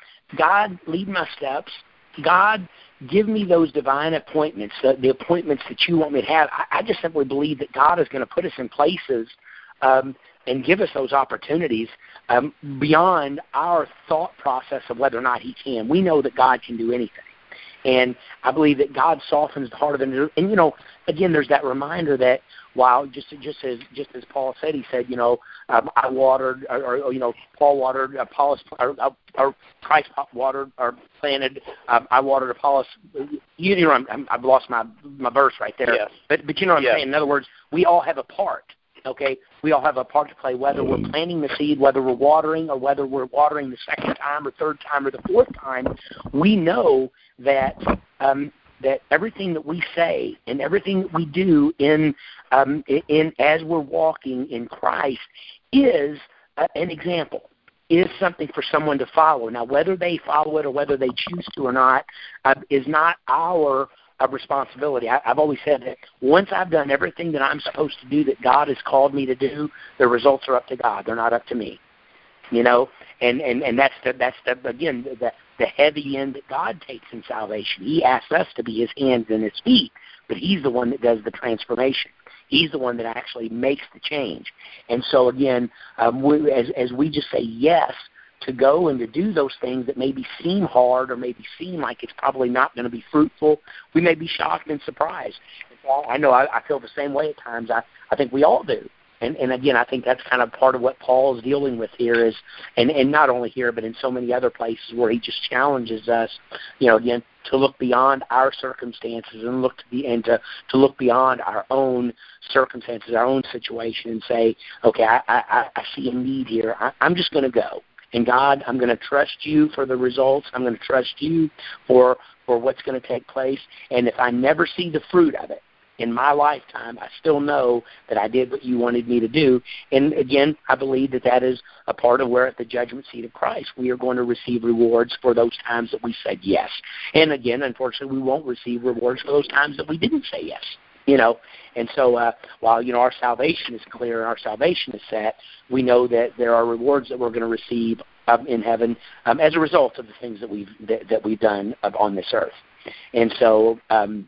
God, lead my steps. God, give me those divine appointments, the, the appointments that you want me to have. I, I just simply believe that God is going to put us in places um, and give us those opportunities um, beyond our thought process of whether or not he can. We know that God can do anything. And I believe that God softens the heart of it. And, you know, again, there's that reminder that while just just as just as Paul said, he said, you know, um, I watered, or, or you know, Paul watered, Apollos, or, or Christ watered or planted. Um, I watered, Apollos. You, you know, I'm, I'm, I've lost my my verse right there.
Yes.
But but you know what I'm
yes.
saying. In other words, we all have a part. Okay, we all have a part to play, whether we're planting the seed, whether we're watering, or whether we're watering the second time or third time or the fourth time. We know that um, that everything that we say and everything that we do in um, in as we're walking in Christ is uh, an example, is something for someone to follow. Now, whether they follow it or whether they choose to or not uh, is not our of responsibility. I, I've always said that once I've done everything that I'm supposed to do that God has called me to do, the results are up to God. They're not up to me. You know, and, and, and that's the, that's the, again, the, the heavy end that God takes in salvation. He asks us to be his hands and his feet, but he's the one that does the transformation. He's the one that actually makes the change. And so, again, um, we, as, as we just say yes to go and to do those things that maybe seem hard or maybe seem like it's probably not going to be fruitful, we may be shocked and surprised. And so I know I, I feel the same way at times. I, I think we all do. And, and again, I think that's kind of part of what Paul is dealing with here is, and, and not only here, but in so many other places where he just challenges us, you know, again, to look beyond our circumstances and look to be, and to, to look beyond our own circumstances, our own situation and say, okay, I, I, I see a need here. I, I'm just going to go. And God, I'm going to trust you for the results. I'm going to trust you for for what's going to take place. And if I never see the fruit of it, in my lifetime, I still know that I did what you wanted me to do. And again, I believe that that is a part of where at the judgment seat of Christ, we are going to receive rewards for those times that we said yes. And again, unfortunately, we won't receive rewards for those times that we didn't say yes. You know, and so uh, while, you know, our salvation is clear and our salvation is set, we know that there are rewards that we're going to receive um, in heaven um, as a result of the things that we've that, that we've done on this earth. And so, um,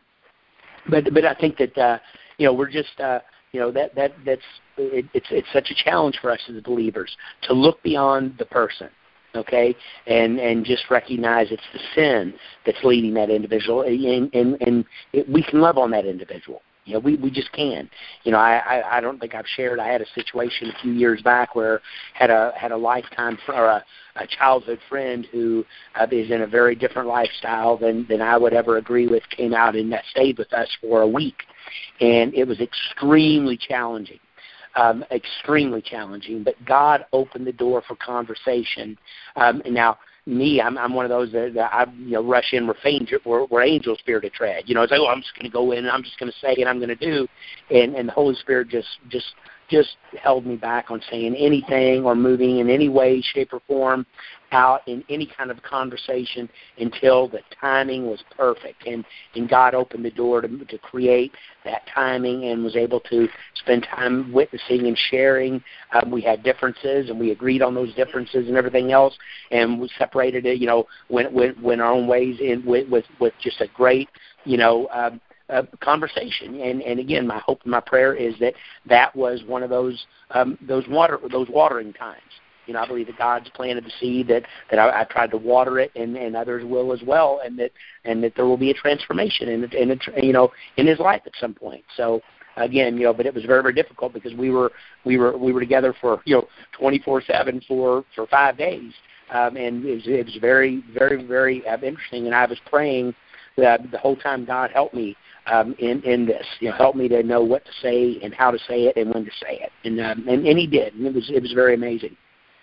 but but I think that uh, you know we're just uh, you know that that that's it, it's it's such a challenge for us as believers to look beyond the person. Okay, and and just recognize it's the sin that's leading that individual, and and, and it, we can love on that individual. You know, we, we just can. You know, I, I, I don't think I've shared. I had a situation a few years back where had a had a lifetime or a, a childhood friend who uh, is in a very different lifestyle than than I would ever agree with. Came out and stayed with us for a week, and it was extremely challenging. Um, extremely challenging, but God opened the door for conversation. Um, and now, me, I'm, I'm one of those that, that I you know rush in where, angel, where, where angels fear to tread. You know, it's like, oh, I'm just going to go in and I'm just going to say and I'm going to do, and and the Holy Spirit just just just held me back on saying anything or moving in any way, shape, or form out in any kind of conversation until the timing was perfect. And, and God opened the door to, to create that timing and was able to spend time witnessing and sharing. Um, we had differences, and we agreed on those differences and everything else, and we separated it, you know, went, went, went our own ways in with, with, with just a great, you know, um, Uh, conversation, and and again, my hope and my prayer is that that was one of those um, those water those watering times. You know, I believe that God's planted the seed, that that I, I tried to water it, and, and others will as well, and that and that there will be a transformation in it, in it, you know, in his life at some point. So again, you know, but it was very very difficult because we were we were we were together for you know twenty-four seven for for five days, um, and it was it was very very very uh, interesting, and I was praying that the whole time, God help me. Um, in, in this, you know, help me to know what to say and how to say it and when to say it, and um, and, and he did, and it was it was very amazing.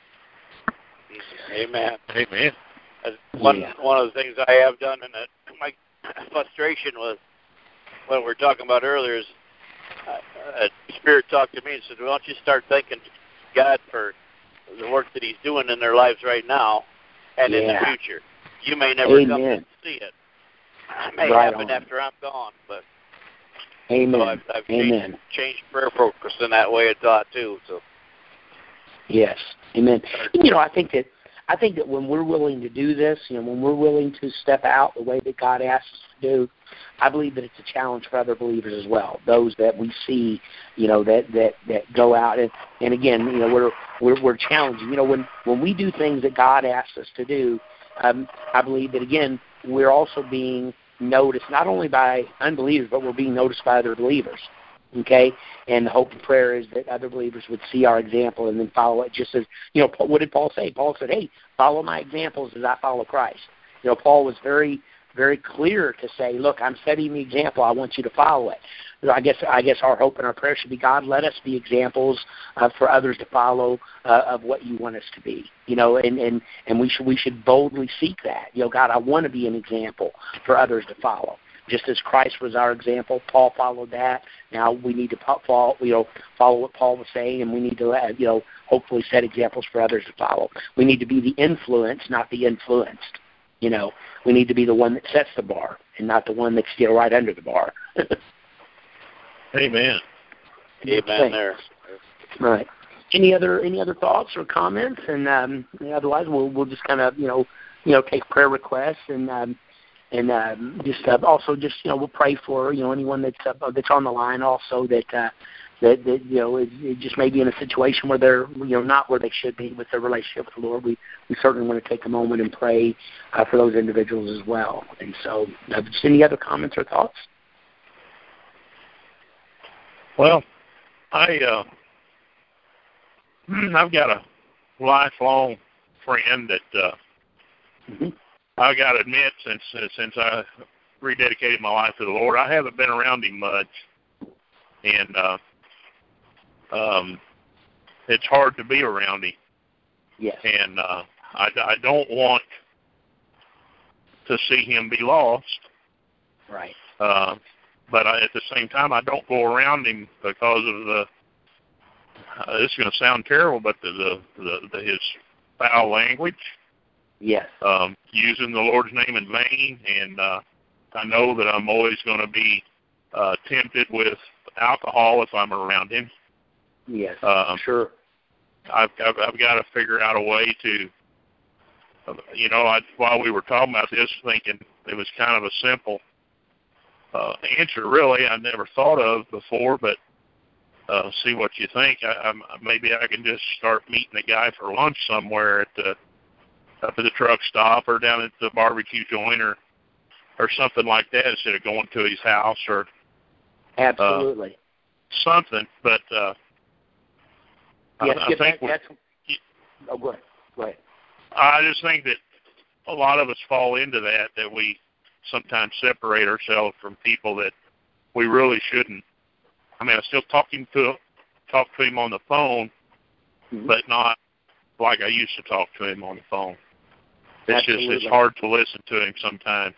Amen.
Amen.
One
yeah.
one of the things I have done, and my frustration was what we were talking about earlier is uh, a spirit talked to me and said, "Why don't you start thanking God for the work that He's doing in their lives right now and
yeah.
in the future? You may never
Amen.
come to see it. It may
right
happen
on.
after I'm gone, but
Amen.
so I've, I've
Amen.
changed, changed prayer focus in that way of thought too. So
yes, Amen. You know, I think that I think that when we're willing to do this, you know, when we're willing to step out the way that God asks us to do, I believe that it's a challenge for other believers as well. Those that we see, you know, that that, that go out and, and again, you know, we're we're we're challenging. You know, when when we do things that God asks us to do, um, I believe that again we're also being noticed not only by unbelievers, but we're being noticed by other believers. Okay, and the hope and prayer is that other believers would see our example and then follow it. Just as you know, what did Paul say? Paul said, "Hey, follow my examples as I follow Christ." You know, Paul was very, very clear to say, "Look, I'm setting the example. I want you to follow it." I guess I guess our hope and our prayer should be, God, let us be examples uh, for others to follow uh, of what you want us to be. You know, and, and, and we should we should boldly seek that. You know, God, I want to be an example for others to follow. Just as Christ was our example, Paul followed that. Now we need to follow, you know, follow what Paul was saying, and we need to, you know, hopefully set examples for others to follow. We need to be the influence, not the influenced. You know, we need to be the one that sets the bar and not the one that's, you know, right under the bar.
Amen.
Amen.
Thanks.
There.
Right. Any other any other thoughts or comments? And um, otherwise, we'll we'll just kind of you know you know take prayer requests and um, and um, just uh, also just you know we'll pray for you know anyone that's uh, that's on the line also that uh, that that you know is, is just maybe in a situation where they're you know not where they should be with their relationship with the Lord. We we certainly want to take a moment and pray uh, for those individuals as well. And so, uh, just any other comments or thoughts?
Well, I uh, I've got a lifelong friend that uh, mm-hmm. I got to admit, since uh, since I rededicated my life to the Lord, I haven't been around him much, and uh, um, it's hard to be around him.
Yes.
And uh, I, I don't want to see him be lost.
Right.
Uh, but I, at the same time, I don't go around him because of the. Uh, this is going to sound terrible, but the, the, the, the his foul language.
Yes.
Um, using the Lord's name in vain, and uh, I know that I'm always going to be uh, tempted with alcohol if I'm around him.
Yes.
Um,
sure.
I've, I've I've got to figure out a way to. You know, I, while we were talking about this, thinking it was kind of a simple uh, answer, really. I never thought of before, but uh, see what you think. I, I'm, maybe I can just start meeting a guy for lunch somewhere at the up at the truck stop or down at the barbecue joint or or something like that instead of going to his house or
absolutely
uh, something. But uh,
yes,
I, I think
that, that's. Oh, go ahead. Go ahead.
I just think that a lot of us fall into that, that we sometimes separate ourselves from people that we really shouldn't. I mean, I still talk him to talk to him on the phone, mm-hmm. but not like I used to talk to him on the phone. It's
Absolutely.
just it's hard to listen to him sometimes.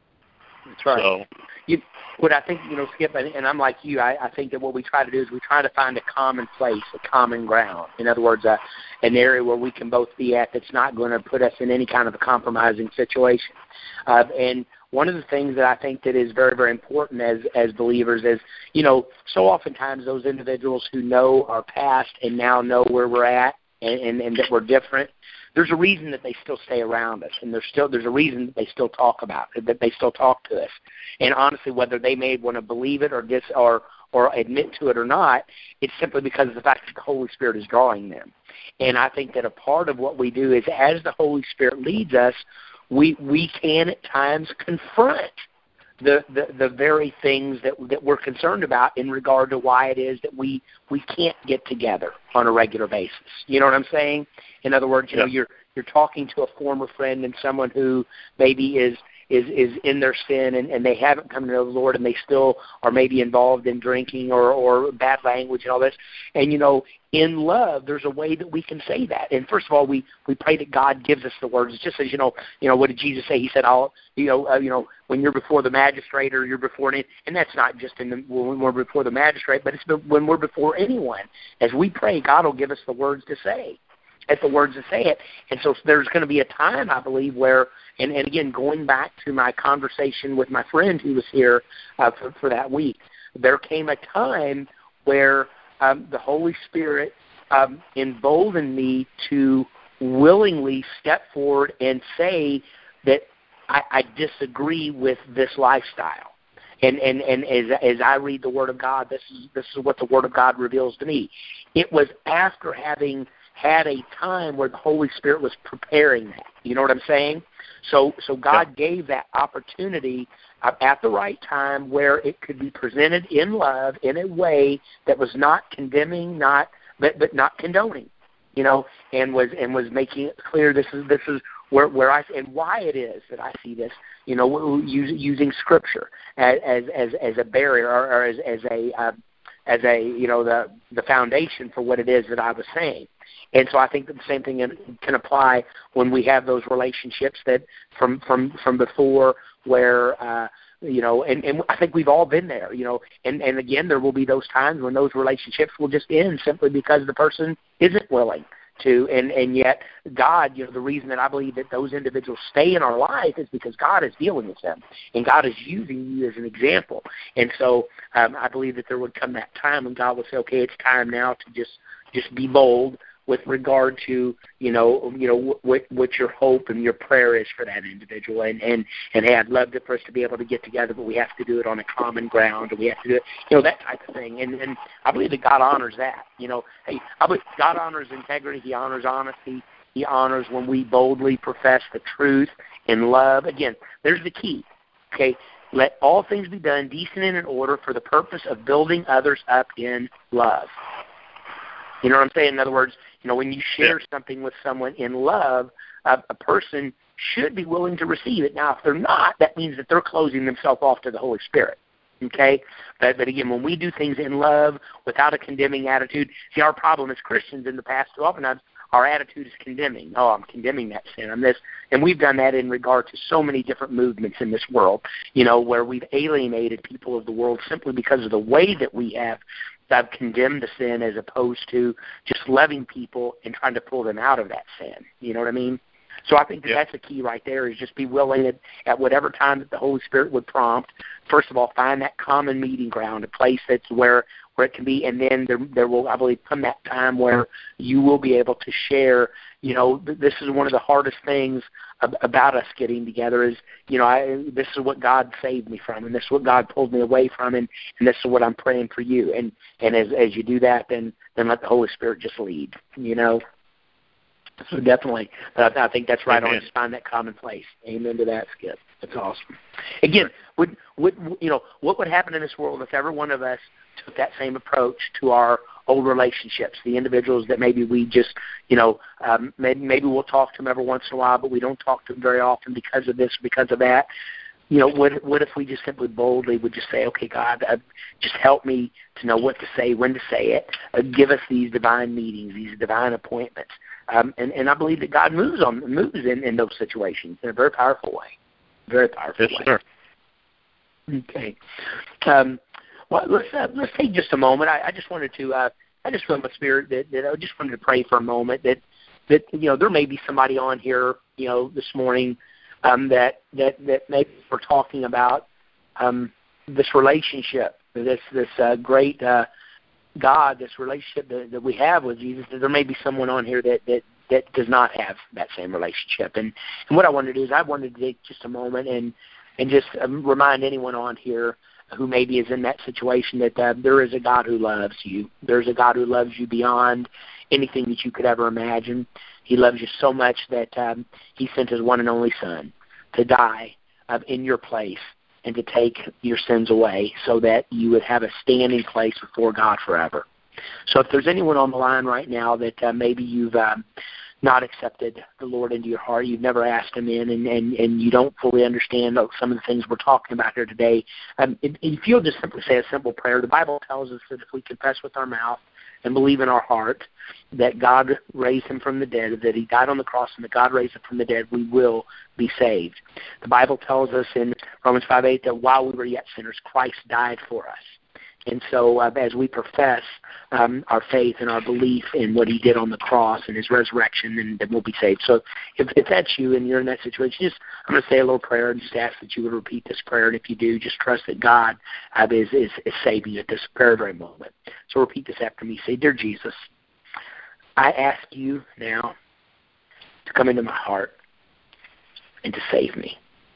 That's right.
So,
you, what I think, you know, Skip, and, and I'm like you, I, I think that what we try to do is we try to find a common place, a common ground. In other words, uh, an area where we can both be at that's not going to put us in any kind of a compromising situation. Uh, and one of the things that I think that is very, very important as, as believers is, you know, so oftentimes those individuals who know our past and now know where we're at and, and, and that we're different, there's a reason that they still stay around us, and there's still there's a reason that they still talk about it, that they still talk to us. And honestly, whether they may want to believe it or dis or or admit to it or not, it's simply because of the fact that the Holy Spirit is drawing them. And I think that a part of what we do is, as the Holy Spirit leads us, we we can at times confront the the, the very things that that we're concerned about in regard to why it is that we we can't get together on a regular basis. You know what I'm saying? In other words, you
yeah.
know, you're you're talking to a former friend and someone who maybe is is is in their sin and, and they haven't come to know the Lord and they still are maybe involved in drinking or, or bad language and all this. And, you know, in love, there's a way that we can say that. And first of all, we, we pray that God gives us the words. It's just as, you know, you know, what did Jesus say? He said, I'll, you know, uh, you know, when you're before the magistrate or you're before any, and that's not just in the, when we're before the magistrate, but it's when we're before anyone. As we pray, God will give us the words to say. At the words to say it. And so there's going to be a time, I believe, where, and, and again, going back to my conversation with my friend who was here uh, for, for that week, there came a time where um, the Holy Spirit um, emboldened me to willingly step forward and say that I, I disagree with this lifestyle. And, and, and as, as I read the Word of God, this is, this is what the Word of God reveals to me. It was after having had a time where the Holy Spirit was preparing that. You know what I'm saying? So so God yeah. gave that opportunity uh, at the right time where it could be presented in love in a way that was not condemning, not but, but not condoning, you know, and was and was making it clear this is this is where where I and why it is that I see this, you know, using using Scripture as as as, as a barrier or, or as as a uh, as a you know the the foundation for what it is that I was saying. And so I think that the same thing can apply when we have those relationships that from from, from before where, uh, you know, and, and I think we've all been there, you know, and, and again, there will be those times when those relationships will just end simply because the person isn't willing to. And, and yet God, you know, the reason that I believe that those individuals stay in our life is because God is dealing with them and God is using you as an example. And so um, I believe that there would come that time when God would say, okay, it's time now to just, just be bold with regard to, you know, you know what what your hope and your prayer is for that individual. And, and, and hey, I'd love it for us to be able to get together, but we have to do it on a common ground, and we have to do it, you know, that type of thing. And, and I believe that God honors that. You know, hey, I believe God honors integrity. He honors honesty. He honors when we boldly profess the truth in love. Again, there's the key, okay? Let all things be done decent and in order for the purpose of building others up in love. You know what I'm saying? In other words, you know, when you share yeah. something with someone in love, uh, a person should be willing to receive it. Now, if they're not, that means that they're closing themselves off to the Holy Spirit. Okay? But, but again, when we do things in love without a condemning attitude, see, our problem as Christians in the past too often times, our attitude is condemning. Oh, I'm condemning that sin. I'm this. And we've done that in regard to so many different movements in this world, you know, where we've alienated people of the world simply because of the way that we have uh, condemned the sin, as opposed to just loving people and trying to pull them out of that sin. You know what I mean? So I think that
yep.
that's the key right there, is just be willing at, at whatever time that the Holy Spirit would prompt. First of all, find that common meeting ground, a place that's where where it can be, and then there, there will, I believe, come that time where you will be able to share. You know, this is one of the hardest things about us getting together is, you know, I, this is what God saved me from, and this is what God pulled me away from, and, and this is what I'm praying for you. And and as as you do that, then then let the Holy Spirit just lead. You know. So definitely, but I, I think that's right.
Amen.
On, just find that common place. Amen to that, Skip. That's awesome. Again, would would you know what would happen in this world if every one of us took that same approach to our old relationships, the individuals that maybe we just, you know, um, maybe maybe we'll talk to them every once in a while, but we don't talk to them very often because of this, because of that. You know, what what if we just simply boldly would just say, okay, God, uh, just help me to know what to say, when to say it. Uh, give us these divine meetings, these divine appointments. Um, and, and I believe that God moves on moves in, in those situations in a very powerful way. Very powerful
yes,
way.
Sir.
Okay. Um, well, let's uh, let's take just a moment. I, I just wanted to uh, I just feel in my spirit that, that I just wanted to pray for a moment that that you know there may be somebody on here, you know, this morning um, that that that maybe we're talking about um, this relationship, this this uh, great uh, God, this relationship that, that we have with Jesus. That there may be someone on here that that. that does not have that same relationship. And, and what I wanted to do is I wanted to take just a moment and, and just um, remind anyone on here who maybe is in that situation that uh, there is a God who loves you. There's a God who loves you beyond anything that you could ever imagine. He loves you so much that um, he sent his one and only Son to die uh, in your place and to take your sins away so that you would have a standing place before God forever. So if there's anyone on the line right now that uh, maybe you've um, not accepted the Lord into your heart, you've never asked him in, and, and, and you don't fully understand some of the things we're talking about here today, um, if, if you'll just simply say a simple prayer. The Bible tells us that if we confess with our mouth and believe in our heart that God raised him from the dead, that he died on the cross and that God raised him from the dead, we will be saved. The Bible tells us in Romans five eight that while we were yet sinners, Christ died for us. And so uh, as we profess um, our faith and our belief in what he did on the cross and his resurrection, then, then we'll be saved. So if, if that's you and you're in that situation, just I'm going to say a little prayer and just ask that you would repeat this prayer. And if you do, just trust that God uh, is, is, is saving you at this very, very moment. So repeat this after me. Say, Dear Jesus, I ask you now to come into my heart and to save me.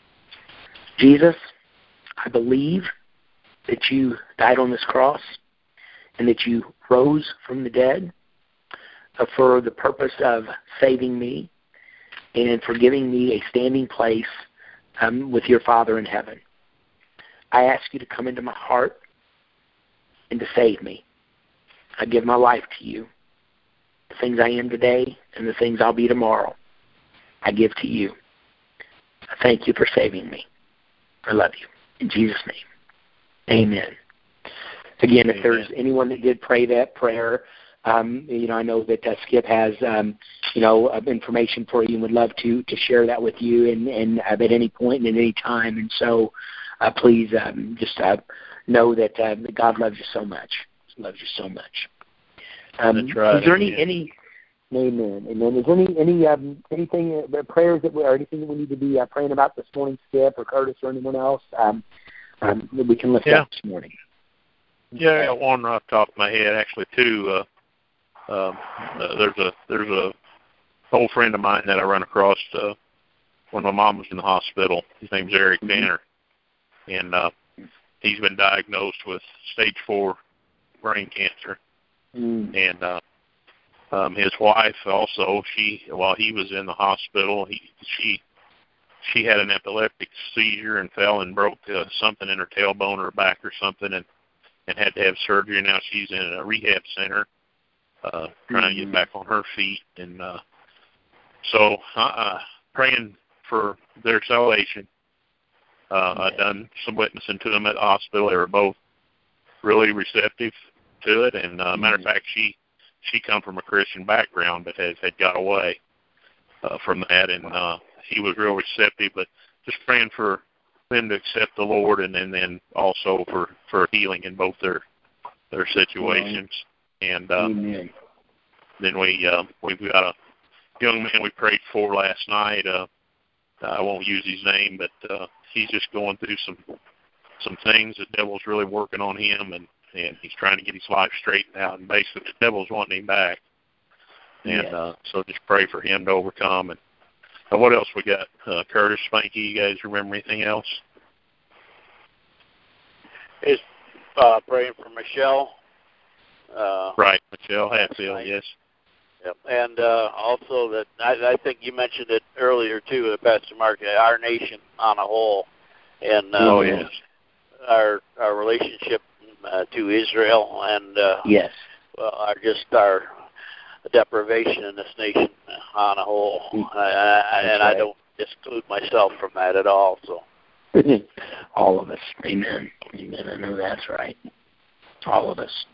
Jesus, I believe that you died on this cross and that you rose from the dead uh, for the purpose of saving me and for giving me a standing place um, with your Father in heaven. I ask you to come into my heart and to save me. I give my life to you. The things I am today and the things I'll be tomorrow, I give to you. I thank you for saving me. I love you. In Jesus' name. Amen. Again, if there's anyone that did pray that prayer, um, you know, I know that uh, Skip has, um, you know, uh, information for you and would love to to share that with you and, and uh, at any point and at any time. And so uh, please um, just uh, know that, uh, that God loves you so much. He loves you so much. Um,
That's right.
Is there any, any Amen. Amen. Is there any, any um, anything, uh, prayers that we, or anything that we need to be uh, praying about this morning, Skip or Curtis or anyone else? Um, Um, that we can lift
yeah.
up this morning.
Yeah, I got one right off the top of my head. Actually, two. Uh, um, uh, there's a there's a old friend of mine that I run across uh, when my mom was in the hospital. His name's Eric
Mm-hmm.
Danner, and uh, he's been diagnosed with stage four brain cancer.
Mm.
And uh, um, his wife also, she while he was in the hospital, he she. She had an epileptic seizure and fell and broke uh, something in her tailbone or back or something and, and had to have surgery. Now she's in a rehab center uh, trying mm-hmm. to get back on her feet. And uh, so uh, praying for their salvation. Uh, yeah. I've done some witnessing to them at the hospital. They were both really receptive to it. And uh, mm-hmm. matter of fact, she she come from a Christian background, but has had got away uh, from that, and uh, he was real receptive. But just praying for them to accept the Lord, and, and then also for, for healing in both their their situations. And uh,
Amen.
then we uh, we've got a young man we prayed for last night. Uh, I won't use his name, but uh, he's just going through some some things. The devil's really working on him, and, and he's trying to get his life straightened out. And basically, the devil's wanting him back. And
yes.
uh, so just pray for him to overcome. And uh, what else we got? Uh, Curtis, Spanky, you guys remember anything else?
Is uh, praying for Michelle. Uh,
right, Michelle Hatfield, right. Yes.
Yep. And uh, also that I, I think you mentioned it earlier too, uh, Pastor Mark. Our nation on a whole, and uh,
oh yes,
our our relationship uh, to Israel, and uh,
yes,
well, our just our deprivation in this nation on a whole, mm-hmm. I, I, and right. I don't exclude myself from that at all. So,
all of us, amen, amen. I know that's right. All of us.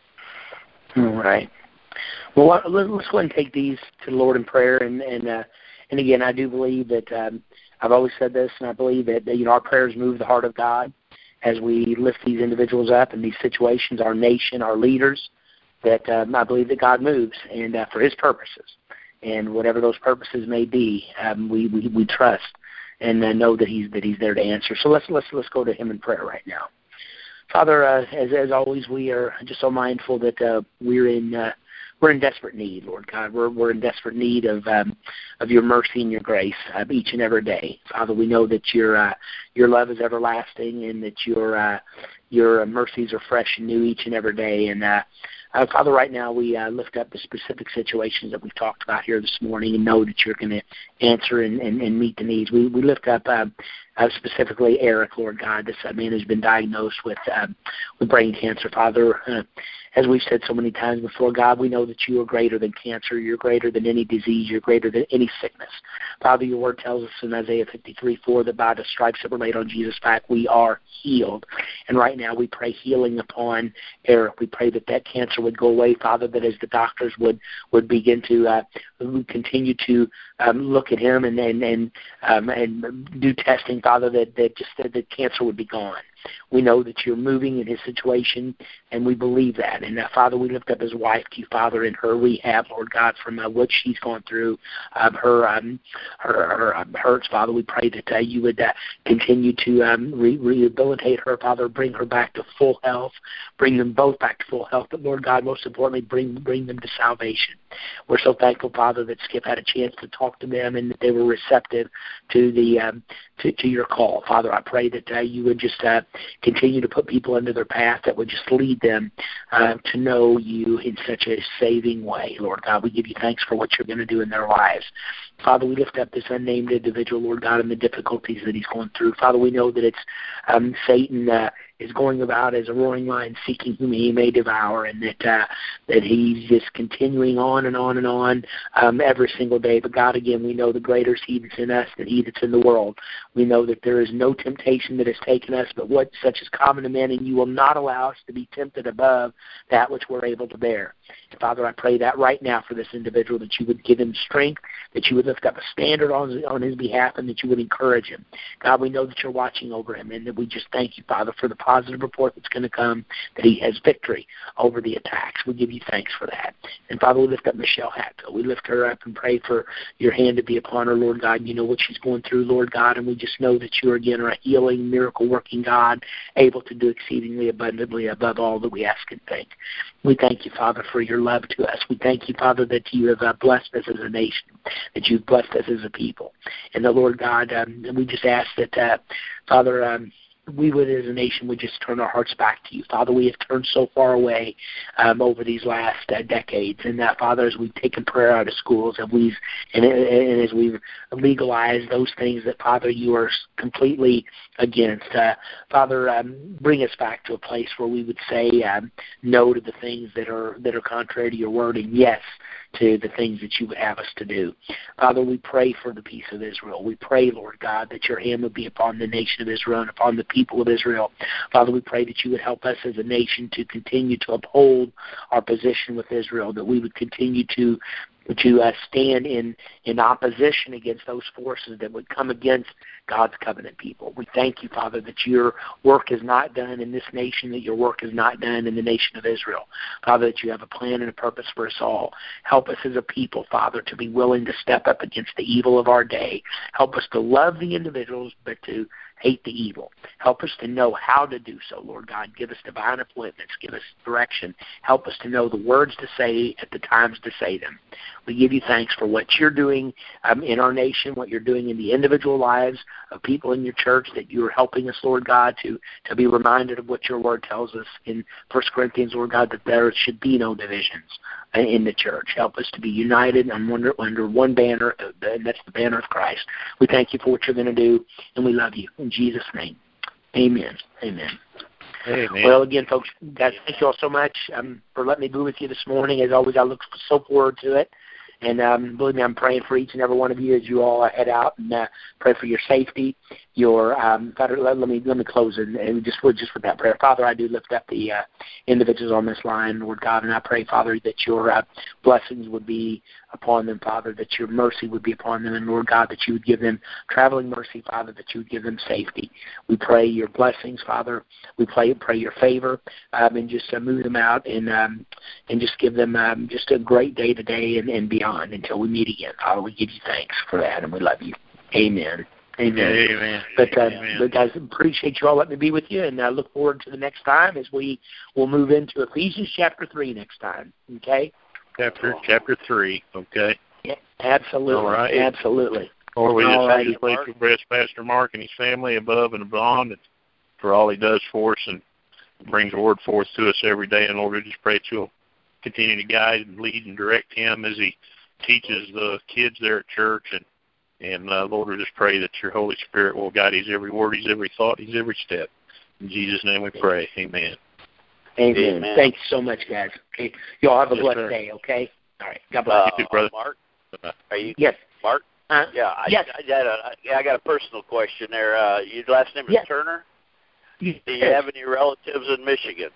All right. Well, let's go ahead and take these to the Lord in prayer, and and uh, and again, I do believe that um, I've always said this, and I believe that, that you know our prayers move the heart of God as we lift these individuals up in these situations, our nation, our leaders. That um, I believe that God moves, and uh, for His purposes, and whatever those purposes may be, um, we, we we trust and uh, know that He's that He's there to answer. So let's let's let's go to Him in prayer right now. Father, uh, as as always, we are just so mindful that uh, we're in. Uh, We're in desperate need, Lord God. We're we're in desperate need of um, of your mercy and your grace uh, each and every day, Father. We know that your uh, your love is everlasting, and that your uh, your mercies are fresh and new each and every day. And uh, uh, Father, right now we uh, lift up the specific situations that we've talked about here this morning, and know that you're going to answer and, and, and meet the needs. We we lift up uh, uh, specifically Eric, Lord God. This uh, man has been diagnosed with uh, with brain cancer, Father. Uh, As we've said so many times before, God, we know that you are greater than cancer. You're greater than any disease. You're greater than any sickness. Father, your word tells us in Isaiah fifty-three four that by the stripes that were laid on Jesus' back, we are healed. And right now we pray healing upon Eric. We pray that that cancer would go away, Father, that as the doctors would, would begin to uh, continue to um, look at him and and and, um, and do testing, Father, that, that just that, that cancer would be gone. We know that you're moving in his situation, and we believe that. And, uh, Father, we lift up his wife to you, Father, in her rehab, Lord God, from uh, what she's gone through, um, her, um, her her um, hurts, Father. We pray that uh, you would uh, continue to um, re- rehabilitate her, Father, bring her back to full health, bring them both back to full health, but, Lord God, most importantly, bring bring them to salvation. We're so thankful, Father, that Skip had a chance to talk to them and that they were receptive to the um, to, to your call. Father, I pray that uh, you would just uh, continue to put people into their path that would just lead them uh, to know you in such a saving way. Lord God, we give you thanks for what you're going to do in their lives. Father, we lift up this unnamed individual, Lord God, and the difficulties that he's going through. Father, we know that it's um, Satan uh, is going about as a roaring lion seeking whom he may devour, and that uh, that he's just continuing on and on and on um, every single day. But God, again, we know the greater is he that's in us than he that's in the world. We know that there is no temptation that has taken us, but what such is common to men, and you will not allow us to be tempted above that which we're able to bear. And Father, I pray that right now for this individual, that you would give him strength, that you would lift up a standard on his, on his behalf, and that you would encourage him. God, we know that you're watching over him, and that we just thank you, Father, for the positive report that's going to come, that he has victory over the attacks. We give you thanks for that. And Father, we lift up Michelle Hatfield. We lift her up and pray for your hand to be upon her, Lord God. You know what she's going through, Lord God, and we just know that you, again, are a healing, miracle-working God, able to do exceedingly abundantly above all that we ask and think. We thank you, Father, for your love to us. We thank you, Father, that you have uh, blessed us as a nation, that you've blessed us as a people. And the Lord God, um, we just ask that, uh, Father, um, we would as a nation would just turn our hearts back to you. Father, we have turned so far away um, over these last uh, decades. And that, Father, as we've taken prayer out of schools and, we've, and, and as we've legalized those things that, Father, you are completely against. Uh, Father, um, bring us back to a place where we would say um, no to the things that are that are contrary to your word, and yes to the things that you would have us to do. Father, we pray for the peace of Israel. We pray, Lord God, that your hand would be upon the nation of Israel and upon the people of Israel. Father, we pray that you would help us as a nation to continue to uphold our position with Israel, that we would continue to to uh, stand in, in opposition against those forces that would come against God's covenant people. We thank you, Father, that your work is not done in this nation, that your work is not done in the nation of Israel. Father, that you have a plan and a purpose for us all. Help us as a people, Father, to be willing to step up against the evil of our day. Help us to love the individuals, but to hate the evil. Help us to know how to do so, Lord God. Give us divine appointments. Give us direction. Help us to know the words to say at the times to say them. We give you thanks for what you're doing um, in our nation, what you're doing in the individual lives of people in your church, that you're helping us, Lord God, to, to be reminded of what your word tells us in First Corinthians, Lord God, that there should be no divisions in the church. Help us to be united under, under one banner, and that's the banner of Christ. We thank you for what you're going to do, and we love you. In Jesus' name, amen. Amen.
Amen.
Well, again, folks, guys, thank you all so much um, for letting me be with you this morning. As always, I look so forward to it. And um, believe me, I'm praying for each and every one of you as you all head out, and uh, pray for your safety. Your um, Father, let, let me let me close and, and just with just with that prayer. Father, I do lift up the uh, individuals on this line, Lord God, and I pray, Father, that your uh, blessings would be upon them, Father, that your mercy would be upon them, and Lord God, that you would give them traveling mercy, Father, that you would give them safety. We pray your blessings, Father. We pray pray your favor, um, and just uh, move them out and um, and just give them um, just a great day today and, and beyond until we meet again. Father, we give you thanks for that, and we love you. Amen. Amen.
Amen.
But, uh,
Amen.
but guys, appreciate you all letting me be with you, and I uh, look forward to the next time as we will move into Ephesians chapter three next time. Okay.
Chapter chapter three. Okay.
Yeah, absolutely.
All right.
Absolutely.
Or we
All
just
righty.
just pray for bless Pastor Mark and his family above and beyond, and for all he does for us and brings the word forth to us every day. And Lord, we just pray that you'll continue to guide and lead and direct him as he teaches the kids there at church. And, and uh, Lord, we just pray that your Holy Spirit will guide his every word, his every thought, his every step. In Jesus' name we pray. Amen.
Amen.
Amen.
Thanks so much, guys. Okay. You all have a
Yes,
blessed
sir.
day, okay? All right. God bless
Uh,
You too, brother.
Mark, are you?
you. Yes.
Mark?
Uh,
Yeah, I,
yes.
I, got a, yeah, I got a personal question there. Uh, your last name is
Yes.
Turner?
Yes.
Do you have any relatives in Michigan?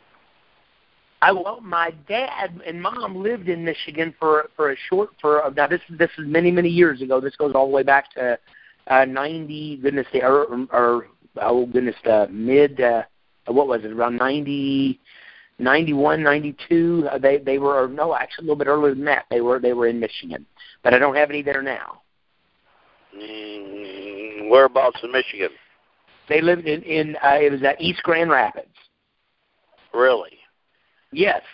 I well, my dad and mom lived in Michigan for for a short for now. This this is many many years ago. This goes all the way back to uh, ninety. Goodness, the or, or oh goodness, the mid. Uh, what was it? Around ninety, ninety-one, ninety-two. Uh, they they were or no, actually a little bit earlier than that. They were they were in Michigan, but I don't have any there now.
Mm, whereabouts in Michigan?
They lived in in uh, it was at East Grand Rapids.
Really?
Yes.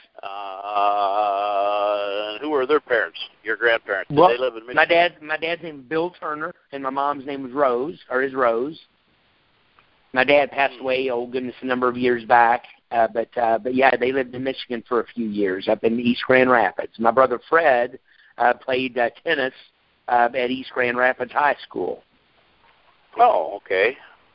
Uh, who were their parents? Your grandparents? Did
Well,
they live in Michigan?
my dad, my dad's name was Bill Turner, and my mom's name was Rose, or is Rose. My dad passed away, oh goodness, a number of years back. Uh, but uh, but yeah, they lived in Michigan for a few years up in East Grand Rapids. My brother Fred uh, played uh, tennis uh, at East Grand Rapids High School.
Oh, okay.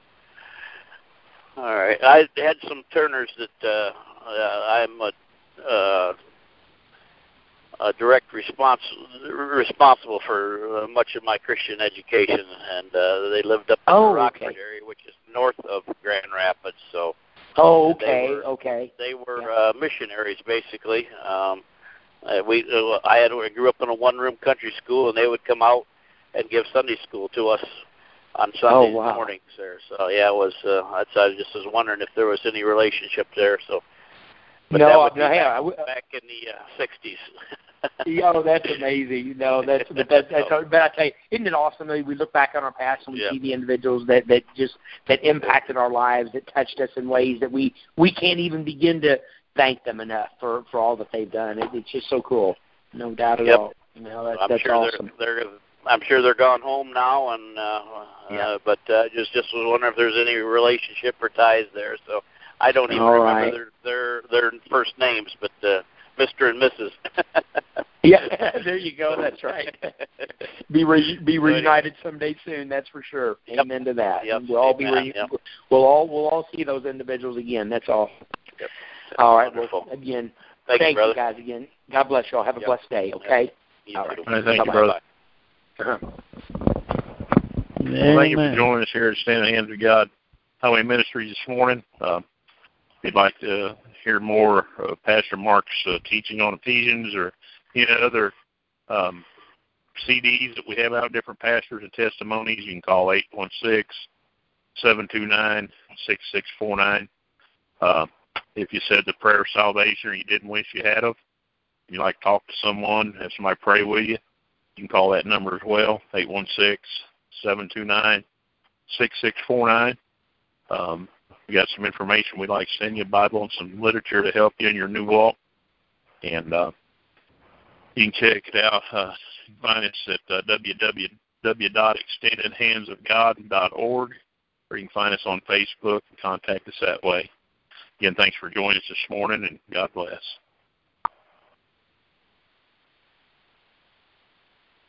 All right. I had some Turners that uh, uh, I'm a, uh, a direct respons- responsible for uh, much of my Christian education, and uh, they lived up in
Oh,
the Rockford
okay.
area, which is north of Grand Rapids. So
Oh,
they
okay,
were,
okay.
they were
Yeah.
uh, missionaries, basically. Um, uh, we uh, I had I grew up in a one-room country school, and they would come out and give Sunday school to us on Sunday
Oh, wow.
mornings there. So yeah, it was. Uh, that's, I just was wondering if there was any relationship there. So, but
No,
that would be
no, hey,
back,
I w-
back in the uh, sixties.
Yo, that's amazing. No, that's but that's, that's but I tell you, isn't it awesome that we look back on our past and we
Yeah.
see the individuals that that just that impacted our lives, that touched us in ways that we we can't even begin to thank them enough for for all that they've done. It, it's just so cool, no doubt at
Yep.
all. You know, that,
I'm
that's
sure
awesome.
they're, they're I'm sure they're gone home now, and uh,
Yeah.
uh, but uh, just just was wondering if there's any relationship or ties there. So I don't even
All
remember
right.
their their their first names, but uh, Mister and Missus
Yeah, there you go. That's right. Be re, be reunited someday soon. That's for sure.
Yep.
Amen to that.
Yep.
We'll all be
Amen.
re,
Yep.
we'll all we'll all see those individuals again. That's all.
Yep.
All right.
Wonderful.
Well, again,
Thank
thank
you, brother.
you guys again. God bless you all. Have a
Yep.
blessed day. Okay.
You
All right.
too.
All right, thank you,
Bye-bye.
brother.
Uh-huh.
Well, thank you for joining us here at Stand in the Hands of God Highway Ministries this morning. Uh, if you'd like to hear more of Pastor Mark's uh, teaching on Ephesians or any other um, C Ds that we have out, different pastors and testimonies, you can call eight one six, seven two nine, six six four nine. Uh, if you said the prayer of salvation or you didn't wish you had of, you'd like to talk to someone, have somebody pray with you, you can call that number as well, eight one six, seven two nine, six six four nine. Um, we got some information we'd like to send you, a Bible and some literature to help you in your new walk. And uh, you can check it out. Uh, you can find us at uh, w w w dot extended hands of god dot org, or you can find us on Facebook and contact us that way. Again, thanks for joining us this morning, and God bless.